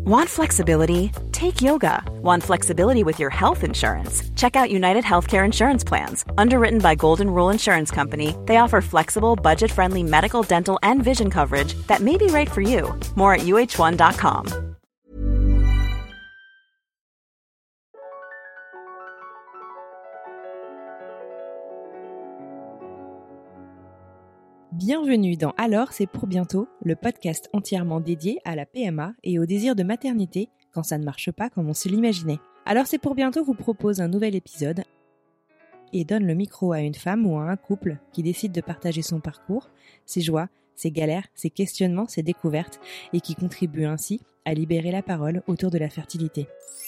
Want flexibility? Take yoga. Want flexibility with your health insurance? Check out United Healthcare Insurance Plans. Underwritten by Golden Rule Insurance Company, they offer flexible, budget-friendly medical, dental, and vision coverage that may be right for you. More at uh1.com. Bienvenue dans Alors c'est pour bientôt, le podcast entièrement dédié à la PMA et au désir de maternité quand ça ne marche pas comme on se l'imaginait. Alors c'est pour bientôt vous propose un nouvel épisode et donne le micro à une femme ou à un couple qui décide de partager son parcours, ses joies, ses galères, ses questionnements, ses découvertes et qui contribue ainsi à libérer la parole autour de la fertilité.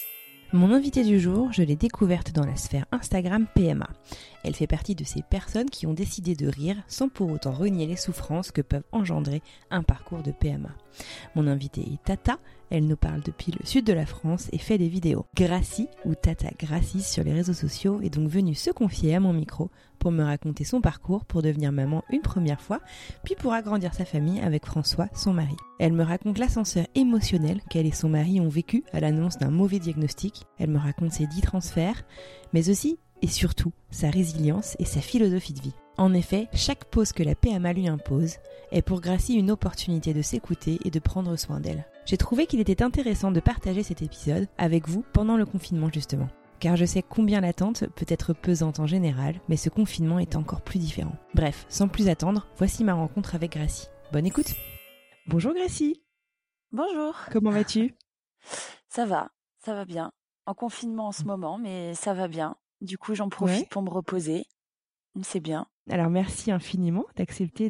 Mon invitée du jour, je l'ai découverte dans la sphère Instagram PMA. Elle fait partie de ces personnes qui ont décidé de rire sans pour autant renier les souffrances que peuvent engendrer un parcours de PMA. Mon invitée est Tata, elle nous parle depuis le sud de la France et fait des vidéos. Gracie, ou Tata Gracie sur les réseaux sociaux, est donc venue se confier à mon micro pour me raconter son parcours pour devenir maman une première fois, puis pour agrandir sa famille avec François, son mari. Elle me raconte l'ascenseur émotionnel qu'elle et son mari ont vécu à l'annonce d'un mauvais diagnostic. Elle me raconte ses 10 transferts, mais aussi et surtout sa résilience et sa philosophie de vie. En effet, chaque pause que la PMA lui impose est pour Gracie une opportunité de s'écouter et de prendre soin d'elle. J'ai trouvé qu'il était intéressant de partager cet épisode avec vous pendant le confinement justement. Car je sais combien l'attente peut être pesante en général, mais ce confinement est encore plus différent. Bref, sans plus attendre, voici ma rencontre avec Gracie. Bonne écoute. Bonjour Gracie. Bonjour. Comment vas-tu ? Ça va bien. En confinement en ce moment, mais ça va bien. Du coup, j'en profite pour me reposer. C'est bien. Alors, merci infiniment d'accepter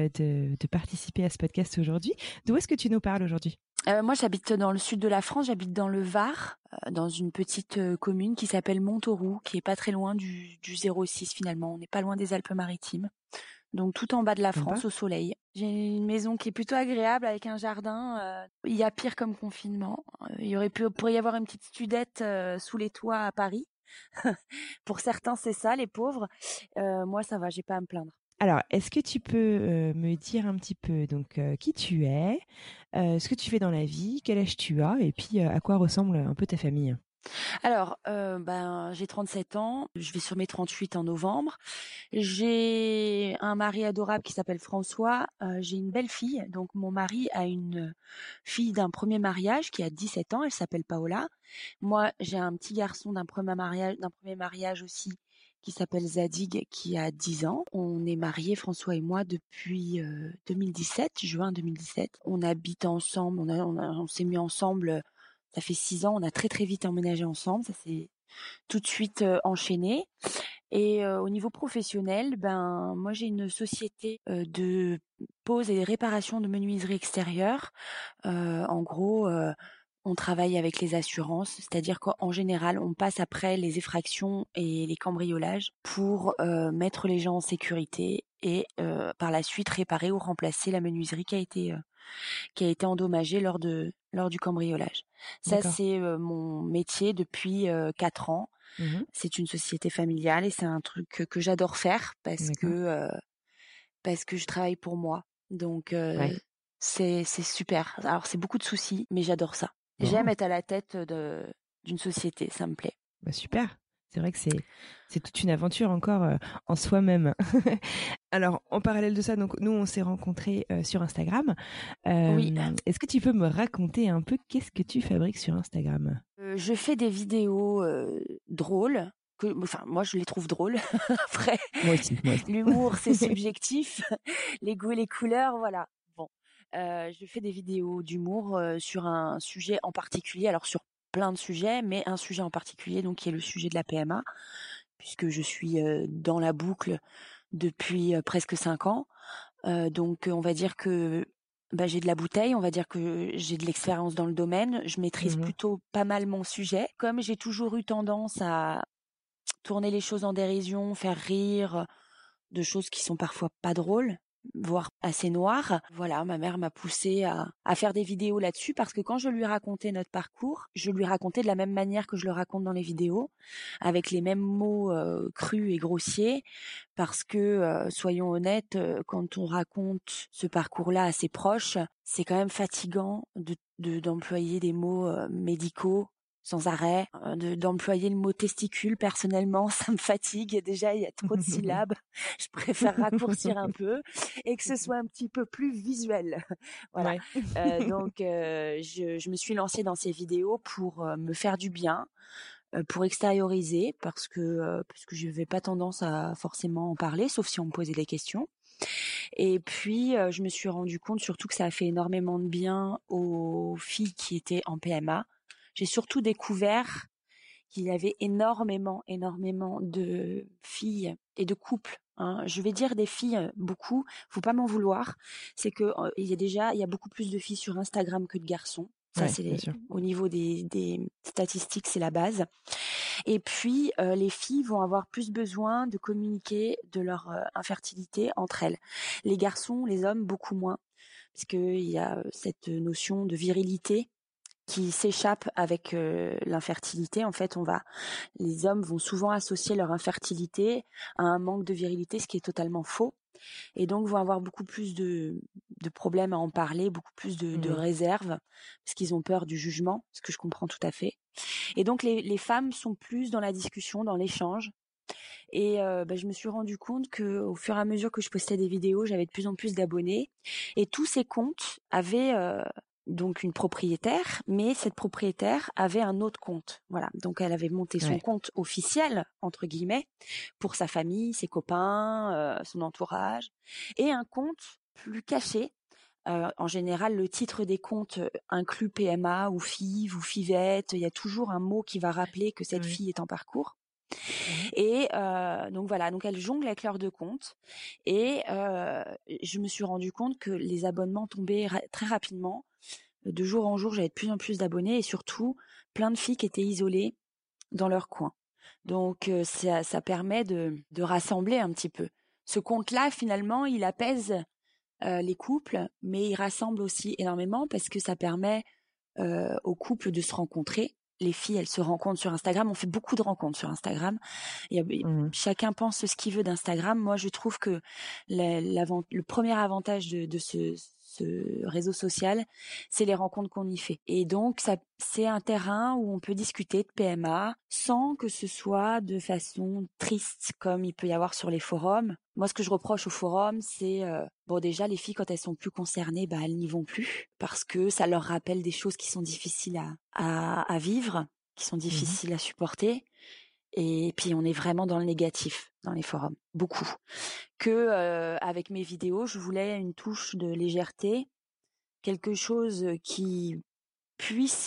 de participer à ce podcast aujourd'hui. D'où est-ce que tu nous parles aujourd'hui ? Moi, j'habite dans le sud de la France, j'habite dans le Var, dans une petite commune qui s'appelle Montauroux, qui est pas très loin du 06 finalement. On n'est pas loin des Alpes-Maritimes. Donc tout en bas de la France, au soleil. J'ai une maison qui est plutôt agréable avec un jardin. Il y a pire comme confinement. Pourrait y avoir une petite studette sous les toits à Paris. Pour certains, c'est ça, les pauvres. Moi, ça va, j'ai pas à me plaindre. Alors, est-ce que tu peux me dire un petit peu donc qui tu es, ce que tu fais dans la vie, quel âge tu as et puis à quoi ressemble un peu ta famille ? Alors, j'ai 37 ans, je vais sur mes 38 en novembre. J'ai un mari adorable qui s'appelle François. J'ai une belle fille, donc mon mari a une fille d'un premier mariage qui a 17 ans, elle s'appelle Paola. Moi, j'ai un petit garçon d'un premier mariage aussi qui s'appelle Zadig qui a 10 ans. On est mariés, François et moi, depuis 2017, juin 2017. On habite ensemble, on s'est mis ensemble. Ça fait 6 ans, on a très très vite emménagé ensemble, ça s'est tout de suite enchaîné. Et au niveau professionnel, moi j'ai une société de pose et de réparation de menuiserie extérieure. En gros, on travaille avec les assurances, c'est-à-dire qu'en général, on passe après les effractions et les cambriolages pour mettre les gens en sécurité et par la suite réparer ou remplacer la menuiserie qui a été endommagée lors du cambriolage. D'accord. Ça, c'est mon métier depuis 4 ans. C'est une société familiale et c'est un truc que j'adore faire parce que je travaille pour moi. Donc, c'est super. Alors, c'est beaucoup de soucis, mais j'adore ça. Bon. J'aime être à la tête d'une société, ça me plaît. Bah super. C'est vrai que c'est toute une aventure encore en soi-même. Alors, en parallèle de ça, donc nous, on s'est rencontrés sur Instagram. Oui. Est-ce que tu peux me raconter un peu qu'est-ce que tu fabriques sur Instagram ? Je fais des vidéos drôles. Moi, je les trouve drôles. Après, Moi aussi. l'humour, c'est subjectif. Les goûts et les couleurs, voilà. Bon, je fais des vidéos d'humour sur un sujet en particulier. Alors, sur plein de sujets, mais un sujet en particulier, donc qui est le sujet de la PMA, puisque je suis dans la boucle depuis presque 5 ans. Donc, on va dire que j'ai de la bouteille, on va dire que j'ai de l'expérience dans le domaine. Je maîtrise plutôt pas mal mon sujet. Comme j'ai toujours eu tendance à tourner les choses en dérision, faire rire, de choses qui sont parfois pas drôles, voire assez noire. Voilà, ma mère m'a poussée à faire des vidéos là-dessus parce que quand je lui racontais notre parcours, je lui racontais de la même manière que je le raconte dans les vidéos, avec les mêmes mots crus et grossiers, parce que, soyons honnêtes, quand on raconte ce parcours-là à ses proches, c'est quand même fatigant d'employer des mots médicaux sans arrêt, d'employer le mot testicule. Personnellement, ça me fatigue. Déjà, il y a trop de syllabes. Je préfère raccourcir un peu et que ce soit un petit peu plus visuel. Voilà. Ouais. Donc, je me suis lancée dans ces vidéos pour me faire du bien, pour extérioriser, parce que je n'avais pas tendance à forcément en parler, sauf si on me posait des questions. Et puis, je me suis rendu compte surtout que ça a fait énormément de bien aux filles qui étaient en PMA. J'ai surtout découvert qu'il y avait énormément de filles et de couples. Hein. Je vais dire des filles beaucoup, faut pas m'en vouloir. C'est que il y a beaucoup plus de filles sur Instagram que de garçons. Ça, Ouais, c'est bien sûr. au niveau des statistiques, c'est la base. Et puis, les filles vont avoir plus besoin de communiquer de leur infertilité entre elles. Les garçons, les hommes, beaucoup moins, parce qu'il y a cette notion de virilité qui s'échappe avec l'infertilité. En fait, les hommes vont souvent associer leur infertilité à un manque de virilité, ce qui est totalement faux. Et donc vont avoir beaucoup plus de problèmes à en parler, beaucoup plus de réserves, parce qu'ils ont peur du jugement, ce que je comprends tout à fait. Et donc les femmes sont plus dans la discussion, dans l'échange. Et je me suis rendu compte que au fur et à mesure que je postais des vidéos, j'avais de plus en plus d'abonnés. Et tous ces comptes avaient donc une propriétaire, mais cette propriétaire avait un autre compte. Voilà. Donc elle avait monté son compte officiel, entre guillemets, pour sa famille, ses copains, son entourage, et un compte plus caché. En général, le titre des comptes inclut PMA ou FIV ou FIVette. Il y a toujours un mot qui va rappeler que cette fille est en parcours. Et donc voilà, donc elle jongle avec leurs deux comptes. Et je me suis rendu compte que les abonnements tombaient très rapidement. De jour en jour, j'avais de plus en plus d'abonnés et surtout plein de filles qui étaient isolées dans leur coin. Donc ça permet de rassembler un petit peu. Ce compte-là, finalement, il apaise les couples, mais il rassemble aussi énormément parce que ça permet aux couples de se rencontrer. Les filles, elles se rencontrent sur Instagram. On fait beaucoup de rencontres sur Instagram. Chacun pense ce qu'il veut d'Instagram. Moi, je trouve que le premier avantage de ce réseau social, c'est les rencontres qu'on y fait. Et donc, c'est un terrain où on peut discuter de PMA sans que ce soit de façon triste comme il peut y avoir sur les forums. Moi, ce que je reproche aux forums, c'est déjà les filles quand elles sont plus concernées, elles n'y vont plus parce que ça leur rappelle des choses qui sont difficiles à vivre, qui sont difficiles à supporter. Et puis on est vraiment dans le négatif dans les forums, beaucoup. Que avec mes vidéos, je voulais une touche de légèreté, quelque chose qui puisse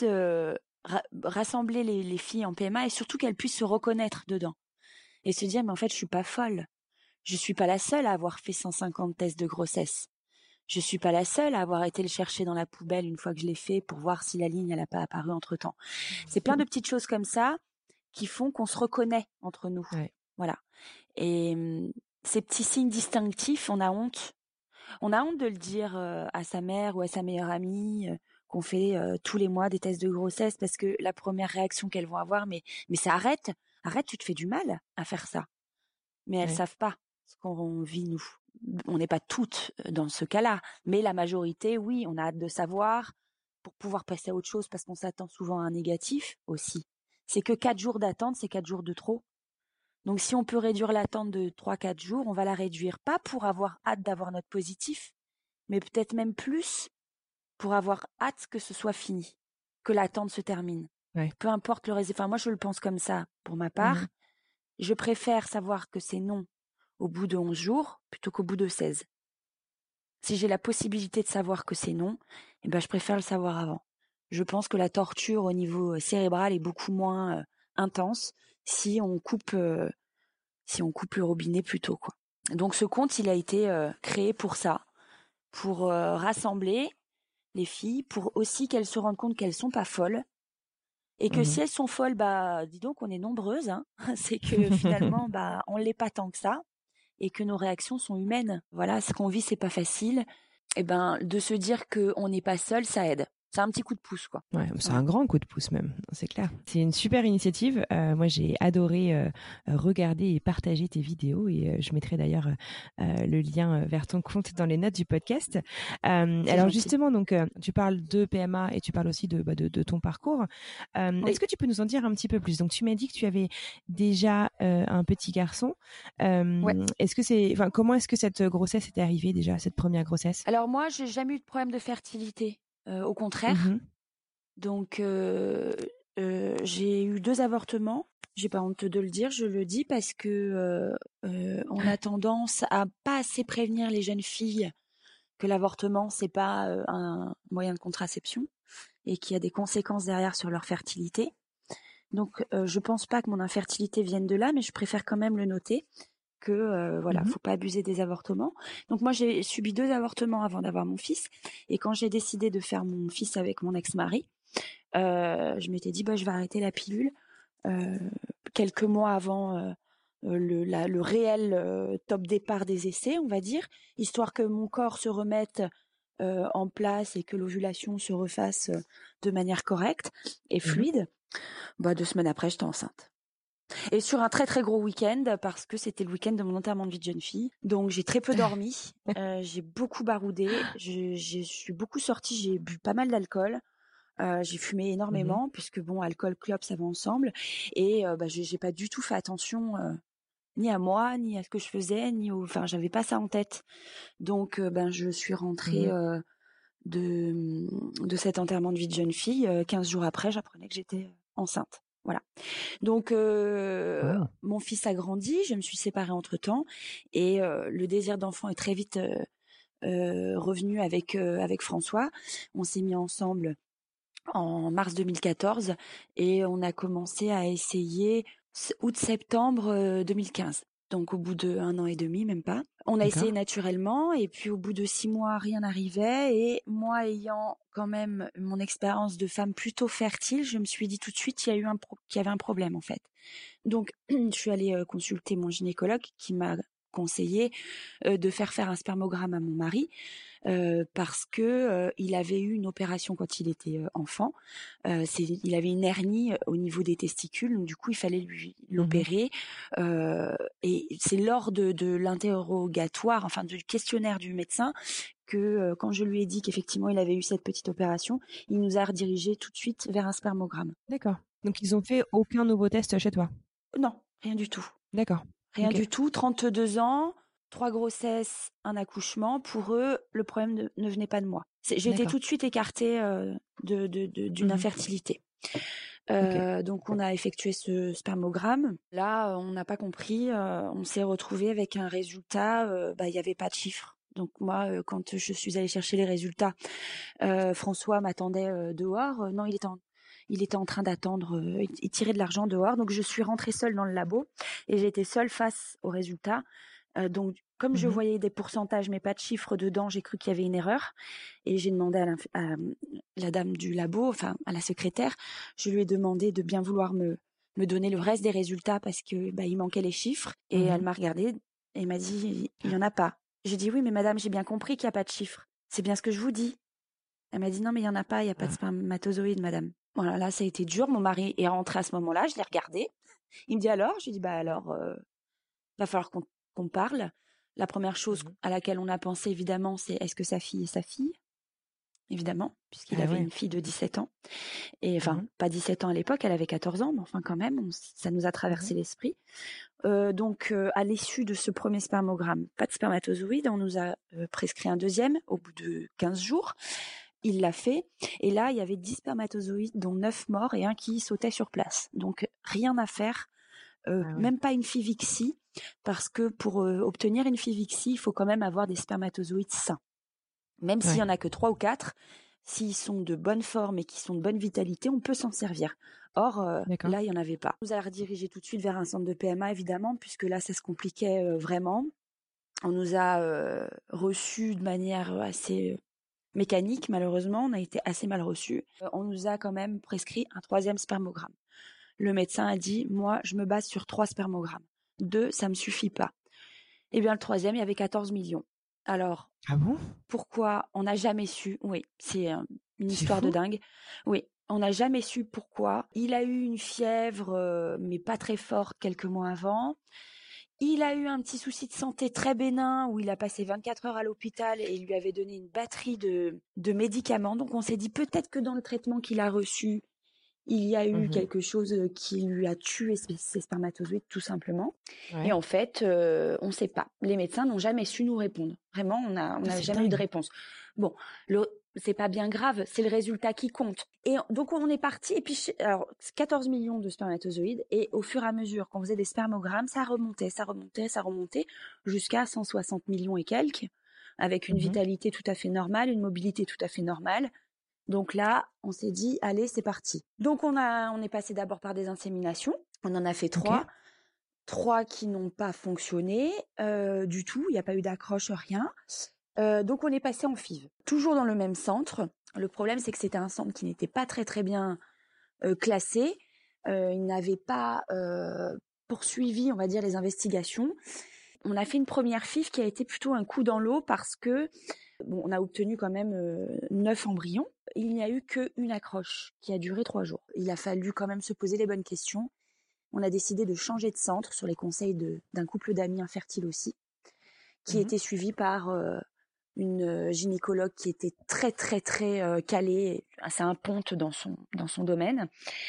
rassembler les filles en PMA et surtout qu'elles puissent se reconnaître dedans et se dire mais en fait je suis pas folle, je suis pas la seule à avoir fait 150 tests de grossesse, je suis pas la seule à avoir été le chercher dans la poubelle une fois que je l'ai fait pour voir si la ligne elle a pas apparu entre temps. C'est plein de petites choses comme ça qui font qu'on se reconnaît entre nous. Voilà. Et ces petits signes distinctifs, on a honte. On a honte de le dire à sa mère ou à sa meilleure amie qu'on fait tous les mois des tests de grossesse parce que la première réaction qu'elles vont avoir, mais ça arrête, tu te fais du mal à faire ça. Mais elles savent pas ce qu'on vit nous. On n'est pas toutes dans ce cas-là, mais la majorité, oui, on a hâte de savoir pour pouvoir passer à autre chose parce qu'on s'attend souvent à un négatif aussi. C'est que 4 jours d'attente, c'est 4 jours de trop. Donc, si on peut réduire l'attente de 3-4 jours, on va la réduire. Pas pour avoir hâte d'avoir notre positif, mais peut-être même plus pour avoir hâte que ce soit fini, que l'attente se termine. Peu importe le résultat. Enfin, moi, je le pense comme ça, pour ma part. Je préfère savoir que c'est non au bout de 11 jours plutôt qu'au bout de 16. Si j'ai la possibilité de savoir que c'est non, je préfère le savoir avant. Je pense que la torture au niveau cérébral est beaucoup moins intense si on coupe le robinet plus tôt, quoi. Donc ce compte, il a été créé pour ça, pour rassembler les filles, pour aussi qu'elles se rendent compte qu'elles sont pas folles et que si elles sont folles, dis donc on est nombreuses, hein. C'est que finalement on l'est pas tant que ça et que nos réactions sont humaines. Voilà, ce qu'on vit, c'est pas facile. Et ben, de se dire qu'on n'est pas seul, ça aide. C'est un petit coup de pouce, quoi. Ouais, c'est Voilà. un grand coup de pouce même, c'est clair. C'est une super initiative. Moi, j'ai adoré regarder et partager tes vidéos et je mettrai d'ailleurs le lien vers ton compte dans les notes du podcast. Alors gentil. justement, donc tu parles de PMA et tu parles aussi de ton parcours. Oui. Est-ce que tu peux nous en dire un petit peu plus? Donc tu m'as dit que tu avais déjà un petit garçon. Ouais. Comment est-ce que cette grossesse était arrivée déjà, cette première grossesse? Alors moi, j'ai jamais eu de problème de fertilité. Au contraire. Mhm. Donc, j'ai eu 2 avortements. J'ai pas honte de le dire, je le dis parce que on a tendance à pas assez prévenir les jeunes filles que l'avortement c'est pas un moyen de contraception et qu'il y a des conséquences derrière sur leur fertilité. Donc, je pense pas que mon infertilité vienne de là, mais je préfère quand même le noter que voilà, Mhm. faut pas abuser des avortements. Donc moi j'ai subi 2 avortements avant d'avoir mon fils et quand j'ai décidé de faire mon fils avec mon ex-mari, je m'étais dit je vais arrêter la pilule quelques mois avant le réel top départ des essais, on va dire, histoire que mon corps se remette en place et que l'ovulation se refasse de manière correcte et Mhm. fluide. 2 semaines après, j'étais enceinte. Et sur un très très gros week-end, parce que c'était le week-end de mon enterrement de vie de jeune fille. Donc j'ai très peu dormi, j'ai beaucoup baroudé, je suis beaucoup sortie, j'ai bu pas mal d'alcool. J'ai fumé Mhm. énormément puisque bon, alcool, clope, ça va ensemble. Et j'ai pas du tout fait attention ni à moi, ni à ce que je faisais, enfin, j'avais pas ça en tête. Donc, je suis rentrée Mhm. de cet enterrement de vie de jeune fille. 15 jours après, j'apprenais que j'étais enceinte. Voilà. Donc, Wow. mon fils a grandi, je me suis séparée entre-temps et le désir d'enfant est très vite revenu avec François. On s'est mis ensemble en mars 2014 et on a commencé à essayer août-septembre 2015. Donc au bout d'1 an et demi, même pas. On a essayé D'accord. naturellement et puis au bout de 6 mois, rien n'arrivait et moi ayant quand même mon expérience de femme plutôt fertile, je me suis dit tout de suite qu'il y avait un problème en fait. Donc je suis allée consulter mon gynécologue qui m'a conseillé de faire un spermogramme à mon mari parce que il avait eu une opération quand il était enfant. Il avait une hernie au niveau des testicules, donc du coup il fallait lui Mhm. l'opérer. Et c'est lors de l'interrogatoire, enfin du questionnaire du médecin, que quand je lui ai dit qu'effectivement il avait eu cette petite opération, il nous a redirigé tout de suite vers un spermogramme. D'accord. Donc ils ont fait aucun nouveau test chez toi. Non, rien du tout. D'accord. Rien Ok. du tout, 32 ans, 3 grossesses, un accouchement. Pour eux, le problème ne venait pas de moi. J'ai été D'accord. tout de suite écartée d'une Mhm. infertilité. Ok. Donc on a effectué ce spermogramme. Là, on n'a pas compris. On s'est retrouvé avec un résultat. Il y avait pas de chiffre. Donc moi, quand je suis allée chercher les résultats, François m'attendait dehors. Non, il était en train d'attendre. Il tirait de l'argent dehors. Donc je suis rentrée seule dans le labo et j'étais seule face aux résultats. Donc comme je Mhm. voyais des pourcentages mais pas de chiffres dedans, j'ai cru qu'il y avait une erreur et j'ai demandé à la dame du labo, enfin à la secrétaire, je lui ai demandé de bien vouloir me donner le reste des résultats parce que il manquait les chiffres et elle Mhm. m'a regardée et m'a dit il y en a pas. J'ai dit oui mais madame, j'ai bien compris qu'il y a pas de chiffres. C'est bien ce que je vous dis. Elle m'a dit non mais il y en a pas, il y a pas de Ah. spermatozoïdes madame. Voilà, là ça a été dur, mon mari est rentré à ce moment-là, je l'ai regardé. Il me dit alors, je lui dis alors va falloir qu'on parle. La première chose Mhm. à laquelle on a pensé évidemment, c'est est-ce que sa fille est sa fille? Évidemment, puisqu'il Ah avait ouais. une fille de 17 ans. Et enfin, Mhm. pas 17 ans à l'époque, elle avait 14 ans, mais enfin quand même, ça nous a Mhm. traversé l'esprit. Donc, à l'issue de ce premier spermogramme, pas de spermatozoïdes, on nous a prescrit un deuxième au bout de 15 jours. Il l'a fait. Et là, il y avait 10 spermatozoïdes, dont 9 morts et un qui sautait sur place. Donc, rien à faire, Ah ouais. même pas une FIVIXI, parce que pour obtenir une FIVIXI, il faut quand même avoir des spermatozoïdes sains. Même s'il y Ouais. en a que 3 ou 4, s'ils sont de bonne forme et qui sont de bonne vitalité, on peut s'en servir. Or, D'accord. là, il y en avait pas. On nous a redirigé tout de suite vers un centre de PMA, évidemment, puisque là, ça se compliquait vraiment. On nous a reçus de manière assez mécanique, malheureusement. On a été assez mal reçus. On nous a quand même prescrit un 3e spermogramme. Le médecin a dit, moi, je me base sur 3 spermogrammes. 2, ça me suffit pas. Et bien le troisième, il y avait 14 millions. Alors, Ah bon? pourquoi? On n'a jamais su. Oui, c'est une C'est histoire de fou. dingue. Oui, on n'a jamais su pourquoi. Il a eu une fièvre, mais pas très forte quelques mois avant. Il a eu un petit souci de santé très bénin où il a passé 24 heures à l'hôpital et il lui avait donné une batterie de médicaments. Donc on s'est dit peut-être que dans le traitement qu'il a reçu, il y a eu Mhm. quelque chose qui lui a tué ses spermatozoïdes tout simplement. Et Ouais. en fait, on ne sait pas. Les médecins n'ont jamais su nous répondre. Vraiment, on n'a C'est jamais eu de dingue. réponse. Bon, c'est pas bien grave, c'est le résultat qui compte. Et donc on est parti. Et puis, alors 14 millions de spermatozoïdes. Et au fur et à mesure qu'on faisait des spermogrammes, ça remontait jusqu'à 160 millions et quelques, avec une Mhm. vitalité tout à fait normale, une mobilité tout à fait normale. Donc là, on s'est dit, allez, c'est parti. Donc on est passé d'abord par des inséminations. On en a fait Ok. 3 qui n'ont pas fonctionné du tout. Il n'y a pas eu d'accroche, rien. Donc on est passé en FIV. Toujours dans le même centre. Le problème, c'est que c'était un centre qui n'était pas très très bien classé. Il n'avait pas poursuivi, on va dire, les investigations. On a fait une première FIV qui a été plutôt un coup dans l'eau parce que on a obtenu quand même 9 embryons. Il n'y a eu qu'une accroche qui a duré 3 jours. Il a fallu quand même se poser les bonnes questions. On a décidé de changer de centre sur les conseils d'un couple d'amis infertiles aussi, qui Mhm. était suivi par une gynécologue qui était très très très calée, assez imponte dans son domaine.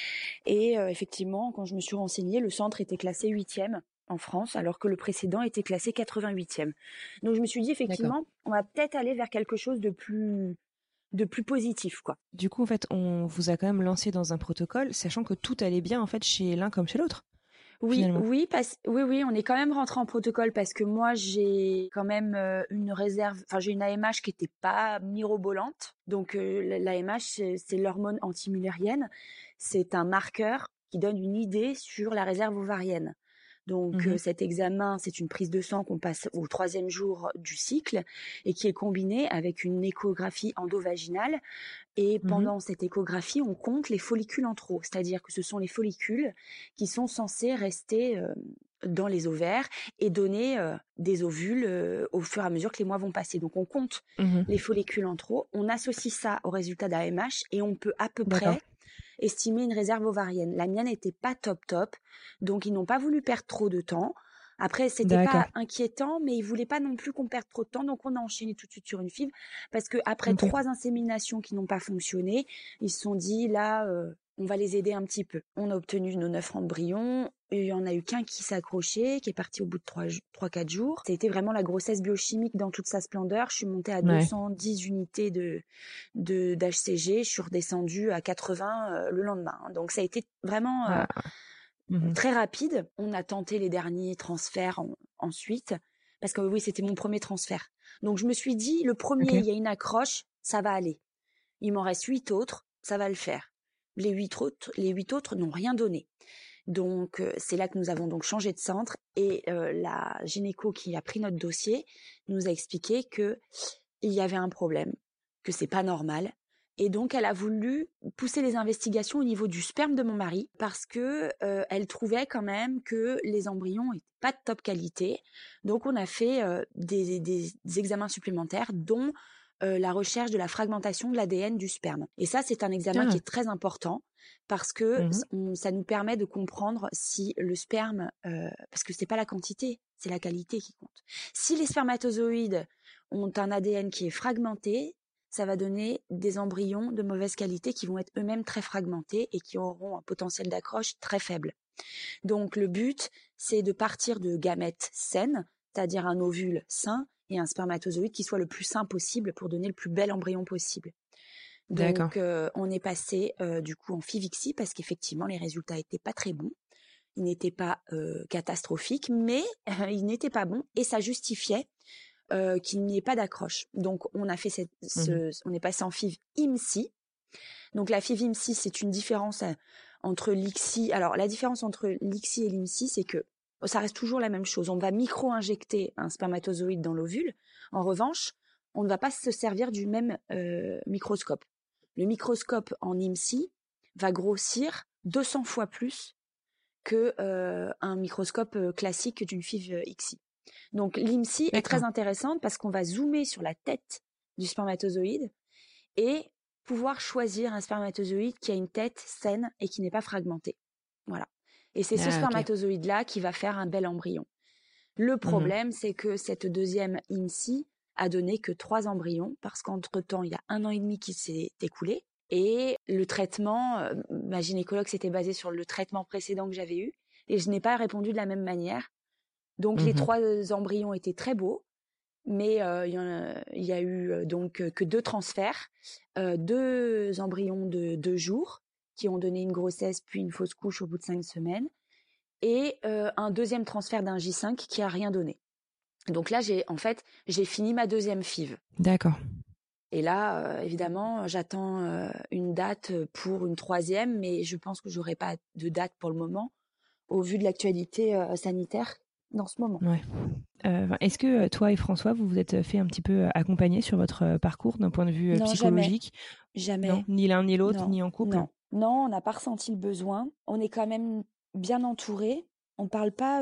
Et effectivement, quand je me suis renseignée, le centre était classé 8e en France, alors que le précédent était classé 88e. Donc je me suis dit D'accord. effectivement, on va peut-être aller vers quelque chose de plus positif, quoi. Du coup, en fait, on vous a quand même lancé dans un protocole, sachant que tout allait bien, en fait, chez l'un comme chez l'autre, Oui, finalement. oui, oui, on est quand même rentré en protocole parce que moi j'ai quand même une réserve, enfin j'ai une AMH qui était pas mirobolante. Donc l'AMH c'est l'hormone antimullérienne, c'est un marqueur qui donne une idée sur la réserve ovarienne. Donc Mhm. cet examen, c'est une prise de sang qu'on passe au 3e jour du cycle et qui est combinée avec une échographie endovaginale. Et Mhm. pendant cette échographie, on compte les follicules en trop, c'est-à-dire que ce sont les follicules qui sont censés rester dans les ovaires et donner des ovules au fur et à mesure que les mois vont passer. Donc on compte les Mhm. follicules en trop, on associe ça au résultat d'AMH et on peut à peu D'accord. près estimer une réserve ovarienne. La mienne n'était pas top, donc ils n'ont pas voulu perdre trop de temps. Après, c'était D'accord. pas inquiétant, mais ils voulaient pas non plus qu'on perde trop de temps, donc on a enchaîné tout de suite sur une FIV, parce que après Ok. 3 inséminations qui n'ont pas fonctionné, ils se sont dit là, on va les aider un petit peu. On a obtenu nos 9 embryons, et il y en a eu qu'un qui s'est accroché, qui est parti au bout de 3-4 jours. Ça a été vraiment la grossesse biochimique dans toute sa splendeur. Je suis montée à Ouais. 210 unités d'HCG, je suis redescendue à 80 le lendemain. Donc ça a été vraiment Ah. Mhm. très rapide. On a tenté les derniers transferts ensuite, parce que oui, c'était mon premier transfert. Donc je me suis dit, le premier, il Ok. y a une accroche, ça va aller. Il m'en reste 8 autres, ça va le faire. Les huit autres n'ont rien donné. Donc c'est là que nous avons donc changé de centre et la gynéco qui a pris notre dossier nous a expliqué que il y avait un problème, que c'est pas normal. Et donc, elle a voulu pousser les investigations au niveau du sperme de mon mari parce que elle trouvait quand même que les embryons étaient pas de top qualité. Donc, on a fait des examens supplémentaires, dont la recherche de la fragmentation de l'ADN du sperme. Et ça, c'est un examen qui Ah. est très important parce que Mhm. ça nous permet de comprendre si le sperme, parce que c'est pas la quantité, c'est la qualité qui compte. Si les spermatozoïdes ont un ADN qui est fragmenté, ça va donner des embryons de mauvaise qualité qui vont être eux-mêmes très fragmentés et qui auront un potentiel d'accroche très faible. Donc le but, c'est de partir de gamètes saines, c'est-à-dire un ovule sain et un spermatozoïde qui soit le plus sain possible pour donner le plus bel embryon possible. D'accord. Donc on est passé du coup en FIVIXI parce qu'effectivement les résultats étaient pas très bons. Ils n'étaient pas catastrophiques, mais ils n'étaient pas bons et ça justifiait qu'il n'y ait pas d'accroche. Donc on a fait Mhm. on est passé en FIV IMSI. Donc la FIV IMSI, c'est une différence entre l'ICSI. Alors la différence entre l'ICSI et l'IMSI, c'est que ça reste toujours la même chose. On va micro-injecter un spermatozoïde dans l'ovule. En revanche, on ne va pas se servir du même microscope. Le microscope en IMSI va grossir 200 fois plus que un microscope classique d'une FIV ICSI. Donc l'IMSI est très D'accord. intéressante parce qu'on va zoomer sur la tête du spermatozoïde et pouvoir choisir un spermatozoïde qui a une tête saine et qui n'est pas fragmentée. Voilà. Et c'est ce Ah, ok. spermatozoïde-là qui va faire un bel embryon. Le problème, c'est que cette deuxième IMSI a donné que 3 embryons parce qu'entre-temps, il y a 1 an et demi qui s'est écoulé. Et le traitement, ma gynécologue s'était basée sur le traitement précédent que j'avais eu et je n'ai pas répondu de la même manière. Donc les 3 embryons étaient très beaux, mais il y a eu donc que 2 transferts, 2 embryons de 2 jours qui ont donné une grossesse puis une fausse couche au bout de 5 semaines et un deuxième transfert d'un J5 qui a rien donné. Donc là, j'ai fini ma deuxième FIV. D'accord. Et là, évidemment, j'attends une date pour une troisième, mais je pense que j'aurai pas de date pour le moment, au vu de l'actualité sanitaire dans ce moment. Ouais. Est-ce que toi et François, vous vous êtes fait un petit peu accompagner sur votre parcours d'un point de vue Non, psychologique? Jamais. Non, ni l'un ni l'autre, Non, ni en couple? non, on n'a pas ressenti le besoin. On est quand même bien entourés. On parle pas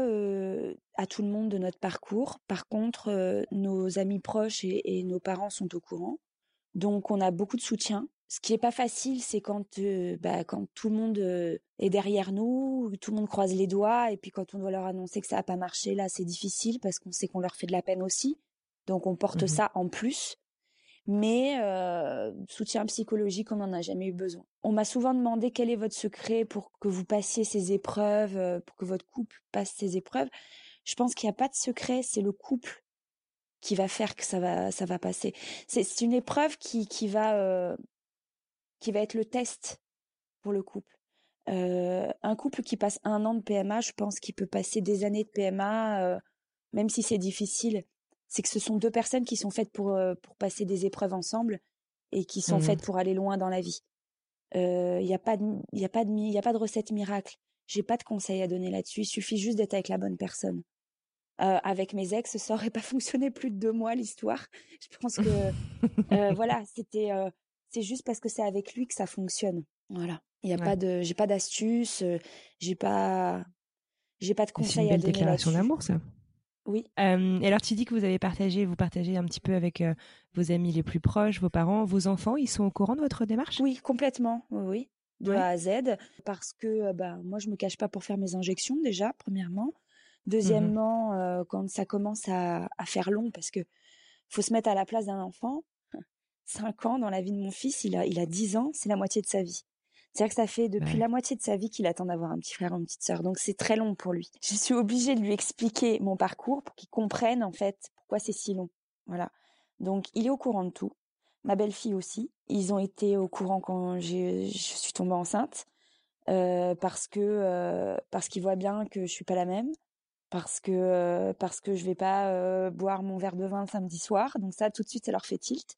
à tout le monde de notre parcours. Par contre, nos amis proches et nos parents sont au courant. Donc, on a beaucoup de soutien. Ce qui est pas facile, c'est quand tout le monde est derrière nous, tout le monde croise les doigts, et puis quand on doit leur annoncer que ça a pas marché, là, c'est difficile parce qu'on sait qu'on leur fait de la peine aussi. Donc, on porte ça en plus. Mais soutien psychologique, on n'en a jamais eu besoin. On m'a souvent demandé quel est votre secret pour que vous passiez ces épreuves, pour que votre couple passe ces épreuves. Je pense qu'il n'y a pas de secret, c'est le couple qui va faire que ça va passer. C'est une épreuve qui va être le test pour le couple. Un couple qui passe 1 an de PMA, je pense qu'il peut passer des années de PMA, même si c'est difficile. C'est que ce sont 2 personnes qui sont faites pour passer des épreuves ensemble et qui sont faites pour aller loin dans la vie. Il y a pas de recette miracle. J'ai pas de conseils à donner là-dessus. Il suffit juste d'être avec la bonne personne. Avec mes ex, ça aurait pas fonctionné plus de 2 mois l'histoire. Je pense que voilà, c'est juste parce que c'est avec lui que ça fonctionne. Voilà. J'ai pas d'astuce, j'ai pas de conseils à donner là-dessus. C'est une belle déclaration d'amour, ça. Oui. Et alors, tu dis que vous partagez un petit peu avec vos amis les plus proches, vos parents, vos enfants, ils sont au courant de votre démarche? Oui, complètement. Oui. De Ouais. A à Z. Parce que, moi, je me cache pas pour faire mes injections, déjà, premièrement. Deuxièmement, quand ça commence à faire long, parce que faut se mettre à la place d'un enfant. 5 ans dans la vie de mon fils, il a 10 ans, c'est la moitié de sa vie. C'est-à-dire que ça fait depuis la moitié de sa vie qu'il attend d'avoir un petit frère ou une petite sœur. Donc c'est très long pour lui. Je suis obligée de lui expliquer mon parcours pour qu'il comprenne en fait pourquoi c'est si long. Voilà. Donc il est au courant de tout. Ma belle-fille aussi. Ils ont été au courant quand je suis tombée enceinte parce qu'ils voient bien que je suis pas la même. Parce que je vais pas boire mon verre de vin le samedi soir. Donc ça, tout de suite, ça leur fait tilt.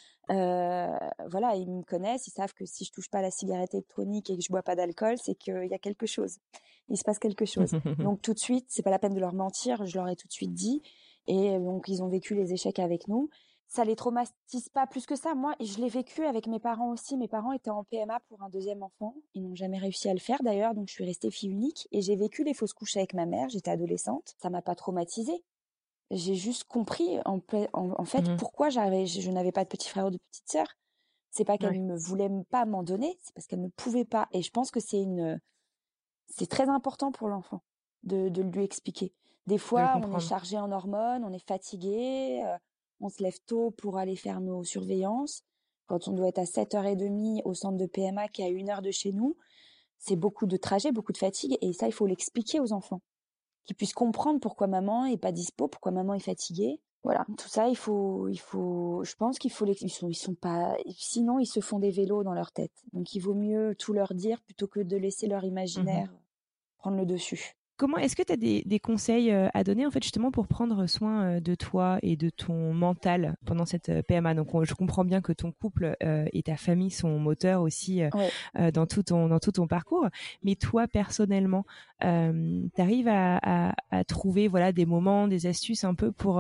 Voilà, ils me connaissent, ils savent que si je touche pas à la cigarette électronique et que je bois pas d'alcool, c'est qu'il y a quelque chose. Il se passe quelque chose. Donc tout de suite, c'est pas la peine de leur mentir, je leur ai tout de suite dit. Et donc ils ont vécu les échecs avec nous. Ça les traumatise pas plus que ça. Moi, je l'ai vécu avec mes parents aussi. Mes parents étaient en PMA pour un deuxième enfant. Ils n'ont jamais réussi à le faire d'ailleurs, donc je suis restée fille unique. Et j'ai vécu les fausses couches avec ma mère. J'étais adolescente. Ça m'a pas traumatisée. J'ai juste compris en fait pourquoi je n'avais pas de petit frère ou de petite sœur. C'est pas qu'elle ne voulait pas m'en donner, c'est parce qu'elle ne pouvait pas. Et je pense que c'est très important pour l'enfant de lui expliquer. Des fois, on est chargé en hormones, on est fatigué, on se lève tôt pour aller faire nos surveillances. Quand on doit être à 7h30 au centre de PMA qui est à 1 heure de chez nous, c'est beaucoup de trajets, beaucoup de fatigue. Et ça, il faut l'expliquer aux enfants. Qu'ils puissent comprendre pourquoi maman est pas dispo, pourquoi maman est fatiguée. Voilà, tout ça, je pense qu'il faut ils sont pas, sinon ils se font des vélos dans leur tête. Donc il vaut mieux tout leur dire plutôt que de laisser leur imaginaire prendre le dessus. Comment est-ce que tu as des conseils à donner en fait justement pour prendre soin de toi et de ton mental pendant cette PMA? Donc je comprends bien que ton couple et ta famille sont moteurs aussi dans tout ton parcours, mais toi personnellement, t'arrives à trouver voilà des moments, des astuces un peu pour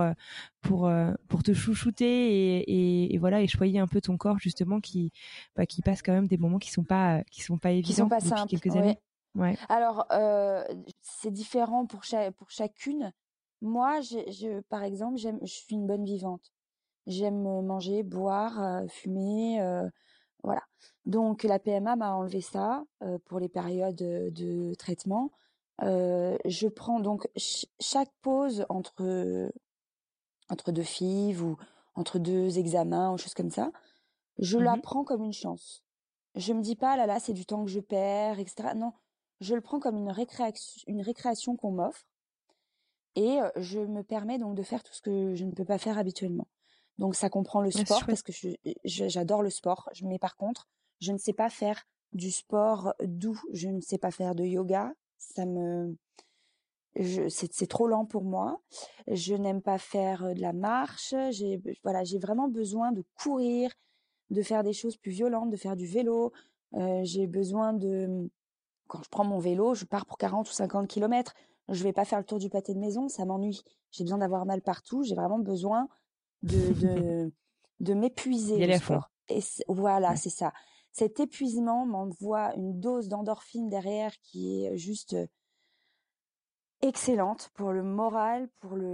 te chouchouter et voilà et choyer un peu ton corps justement qui passe quand même des moments qui sont pas évidents qui sont pas depuis simples, quelques années. Ouais. Alors, c'est différent pour chacune. Moi, par exemple, je suis une bonne vivante. J'aime manger, boire, fumer, voilà. Donc la PMA m'a enlevé ça pour les périodes de traitement. Je prends donc chaque pause entre deux FIV ou entre deux examens ou choses comme ça, je la Mhm. prends comme une chance. Je me dis pas, ah là là, c'est du temps que je perds, etc. Non, je le prends comme une récréation qu'on m'offre et je me permets donc de faire tout ce que je ne peux pas faire habituellement. Donc ça comprend le Ouais, c'est sport chouette. parce que j'adore le sport. Mais par contre, je ne sais pas faire du sport doux. Je ne sais pas faire de yoga. C'est trop lent pour moi. Je n'aime pas faire de la marche. J'ai vraiment besoin de courir, de faire des choses plus violentes, de faire du vélo. J'ai besoin quand je prends mon vélo, je pars pour 40 ou 50 kilomètres. Je vais pas faire le tour du pâté de maison, ça m'ennuie. J'ai besoin d'avoir mal partout. J'ai vraiment besoin de, de, de Y m'épuiser au aller à fond. sport. Et voilà, Ouais. c'est ça. Cet épuisement m'envoie une dose d'endorphine derrière qui est juste excellente pour le moral,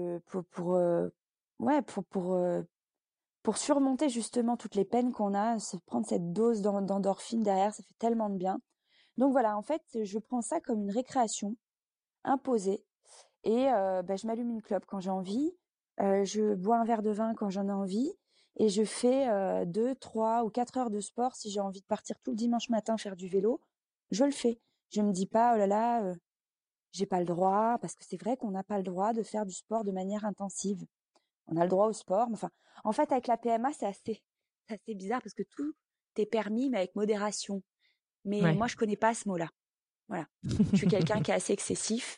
ouais, pour surmonter justement toutes les peines qu'on a, se prendre cette dose d'endorphine derrière, ça fait tellement de bien. Donc voilà, en fait, je prends ça comme une récréation imposée et je m'allume une clope quand j'ai envie, je bois un verre de vin quand j'en ai envie et je fais 2, 3 ou 4 heures de sport si j'ai envie de partir tout le dimanche matin faire du vélo, je le fais. Je me dis pas: «Oh là là, j'ai pas le droit», parce que c'est vrai qu'on n'a pas le droit de faire du sport de manière intensive. On a le droit au sport, mais enfin, en fait, avec la PMA, c'est assez bizarre parce que tout est permis, mais avec modération. Mais Ouais. moi, je connais pas ce mot-là. Voilà. Je suis quelqu'un qui est assez excessif.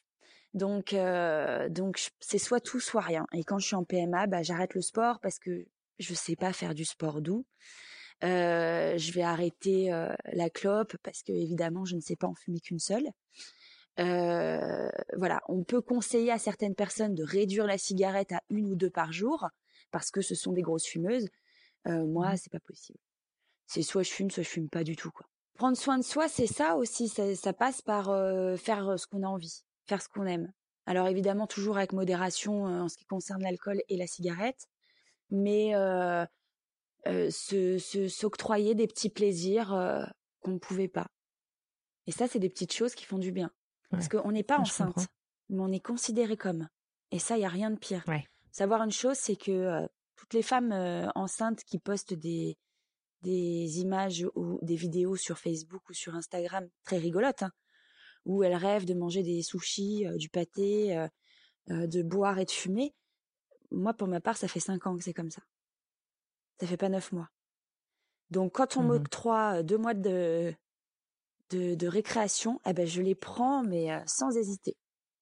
Donc c'est soit tout, soit rien. Et quand je suis en PMA, j'arrête le sport parce que je sais pas faire du sport doux. Je vais arrêter la clope parce que évidemment, je ne sais pas en fumer qu'une seule. Voilà, on peut conseiller à certaines personnes de réduire la cigarette à 1 ou 2 par jour parce que ce sont des grosses fumeuses. Moi, Mhm. c'est pas possible. C'est soit je fume pas du tout, quoi. Prendre soin de soi, c'est ça aussi. Ça passe par faire ce qu'on a envie, faire ce qu'on aime. Alors évidemment, toujours avec modération en ce qui concerne l'alcool et la cigarette, mais s'octroyer des petits plaisirs qu'on ne pouvait pas. Et ça, c'est des petites choses qui font du bien. Parce Ouais. qu'on n'est pas Ouais, je comprends. enceinte, mais on est considéré comme. Et ça, il y a rien de pire. Ouais. Savoir une chose, c'est que toutes les femmes enceintes qui postent des images ou des vidéos sur Facebook ou sur Instagram très rigolotes, hein, où elles rêvent de manger des sushis, du pâté, de boire et de fumer. Moi, pour ma part, ça fait 5 ans que c'est comme ça. Ça fait pas 9 mois. Donc, quand on Mhm. m'octroie 2 mois de récréation, eh ben, je les prends, mais sans hésiter.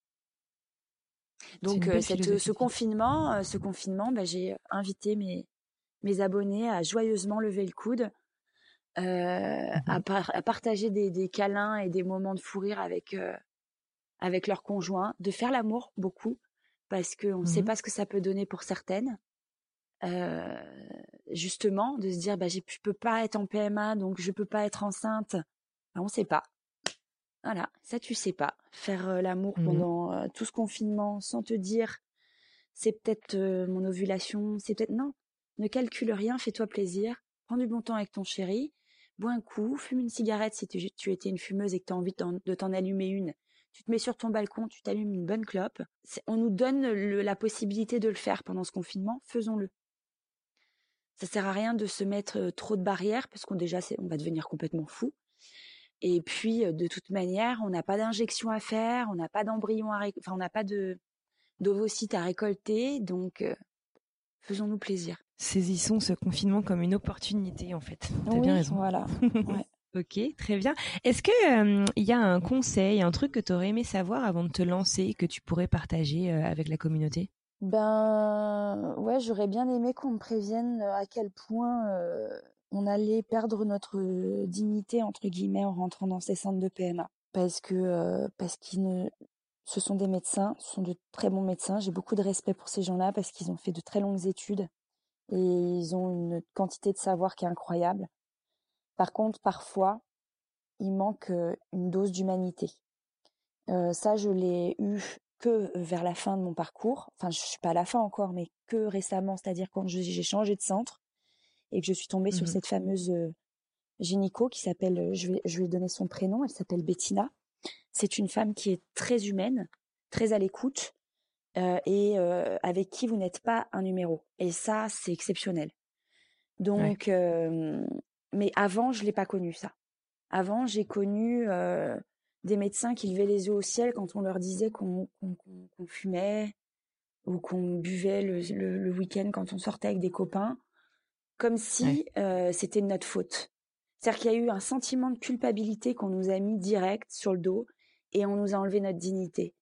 C'est Donc, une belle philosophie de vie. ce confinement, j'ai invité mes abonnés à joyeusement lever le coude, Mhm. à partager des câlins et des moments de fou rire avec leur conjoint, de faire l'amour beaucoup, parce qu'on ne sait Mhm. pas ce que ça peut donner pour certaines. Euh, Justement, de se dire, je peux pas être en PMA, donc je peux pas être enceinte. On ne sait pas. Voilà, ça tu sais pas. Faire l'amour Mhm. pendant tout ce confinement sans te dire, c'est peut-être mon ovulation, c'est peut-être non. Ne calcule rien, fais-toi plaisir, prends du bon temps avec ton chéri, bois un coup, fume une cigarette si tu étais une fumeuse et que tu as envie de t'en allumer une. Tu te mets sur ton balcon, tu t'allumes une bonne clope. On nous donne la possibilité de le faire pendant ce confinement, faisons-le. Ça sert à rien de se mettre trop de barrières parce on va devenir complètement fou. Et puis, de toute manière, on n'a pas d'injection à faire, on n'a pas d'embryon on n'a pas d'ovocytes à récolter, donc faisons-nous plaisir. Saisissons ce confinement comme une opportunité, en fait. T'as bien Oui, raison. voilà. Ouais. Ok, très bien. Est-ce que il y a un conseil, un truc que tu aurais aimé savoir avant de te lancer, que tu pourrais partager avec la communauté? Ouais, j'aurais bien aimé qu'on me prévienne à quel point on allait perdre notre dignité entre guillemets en rentrant dans ces centres de PMA, parce qu'ils ne, ce sont des médecins, ce sont de très bons médecins. J'ai beaucoup de respect pour ces gens-là parce qu'ils ont fait de très longues études et ils ont une quantité de savoir qui est incroyable. Par contre, parfois, il manque une dose d'humanité. Ça, je l'ai eu que vers la fin de mon parcours. Enfin, je suis pas à la fin encore, mais que récemment, c'est-à-dire quand j'ai changé de centre et que je suis tombée sur Mmh. cette fameuse gynéco qui s'appelle, je vais donner son prénom, elle s'appelle Bettina. C'est une femme qui est très humaine, très à l'écoute et avec qui vous n'êtes pas un numéro. Et ça, c'est exceptionnel. Ouais. Donc, mais avant, je l'ai pas connu ça. Avant, j'ai connu des médecins qui levaient les yeux au ciel quand on leur disait qu'on fumait ou qu'on buvait le week-end quand on sortait avec des copains, comme Ouais. si c'était de notre faute. C'est-à-dire qu'il y a eu un sentiment de culpabilité qu'on nous a mis direct sur le dos et on nous a enlevé notre dignité.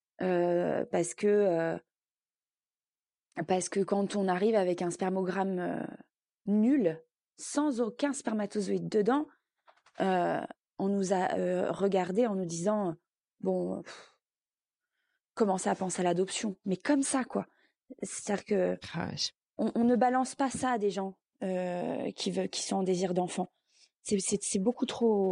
Parce que quand on arrive avec un spermogramme nul, sans aucun spermatozoïde dedans, euh, on nous a regardé en nous disant bon, commencez à penser à l'adoption, mais comme ça quoi. C'est-à-dire que Ah ouais. on ne balance pas ça à des gens qui sont en désir d'enfant. C'est beaucoup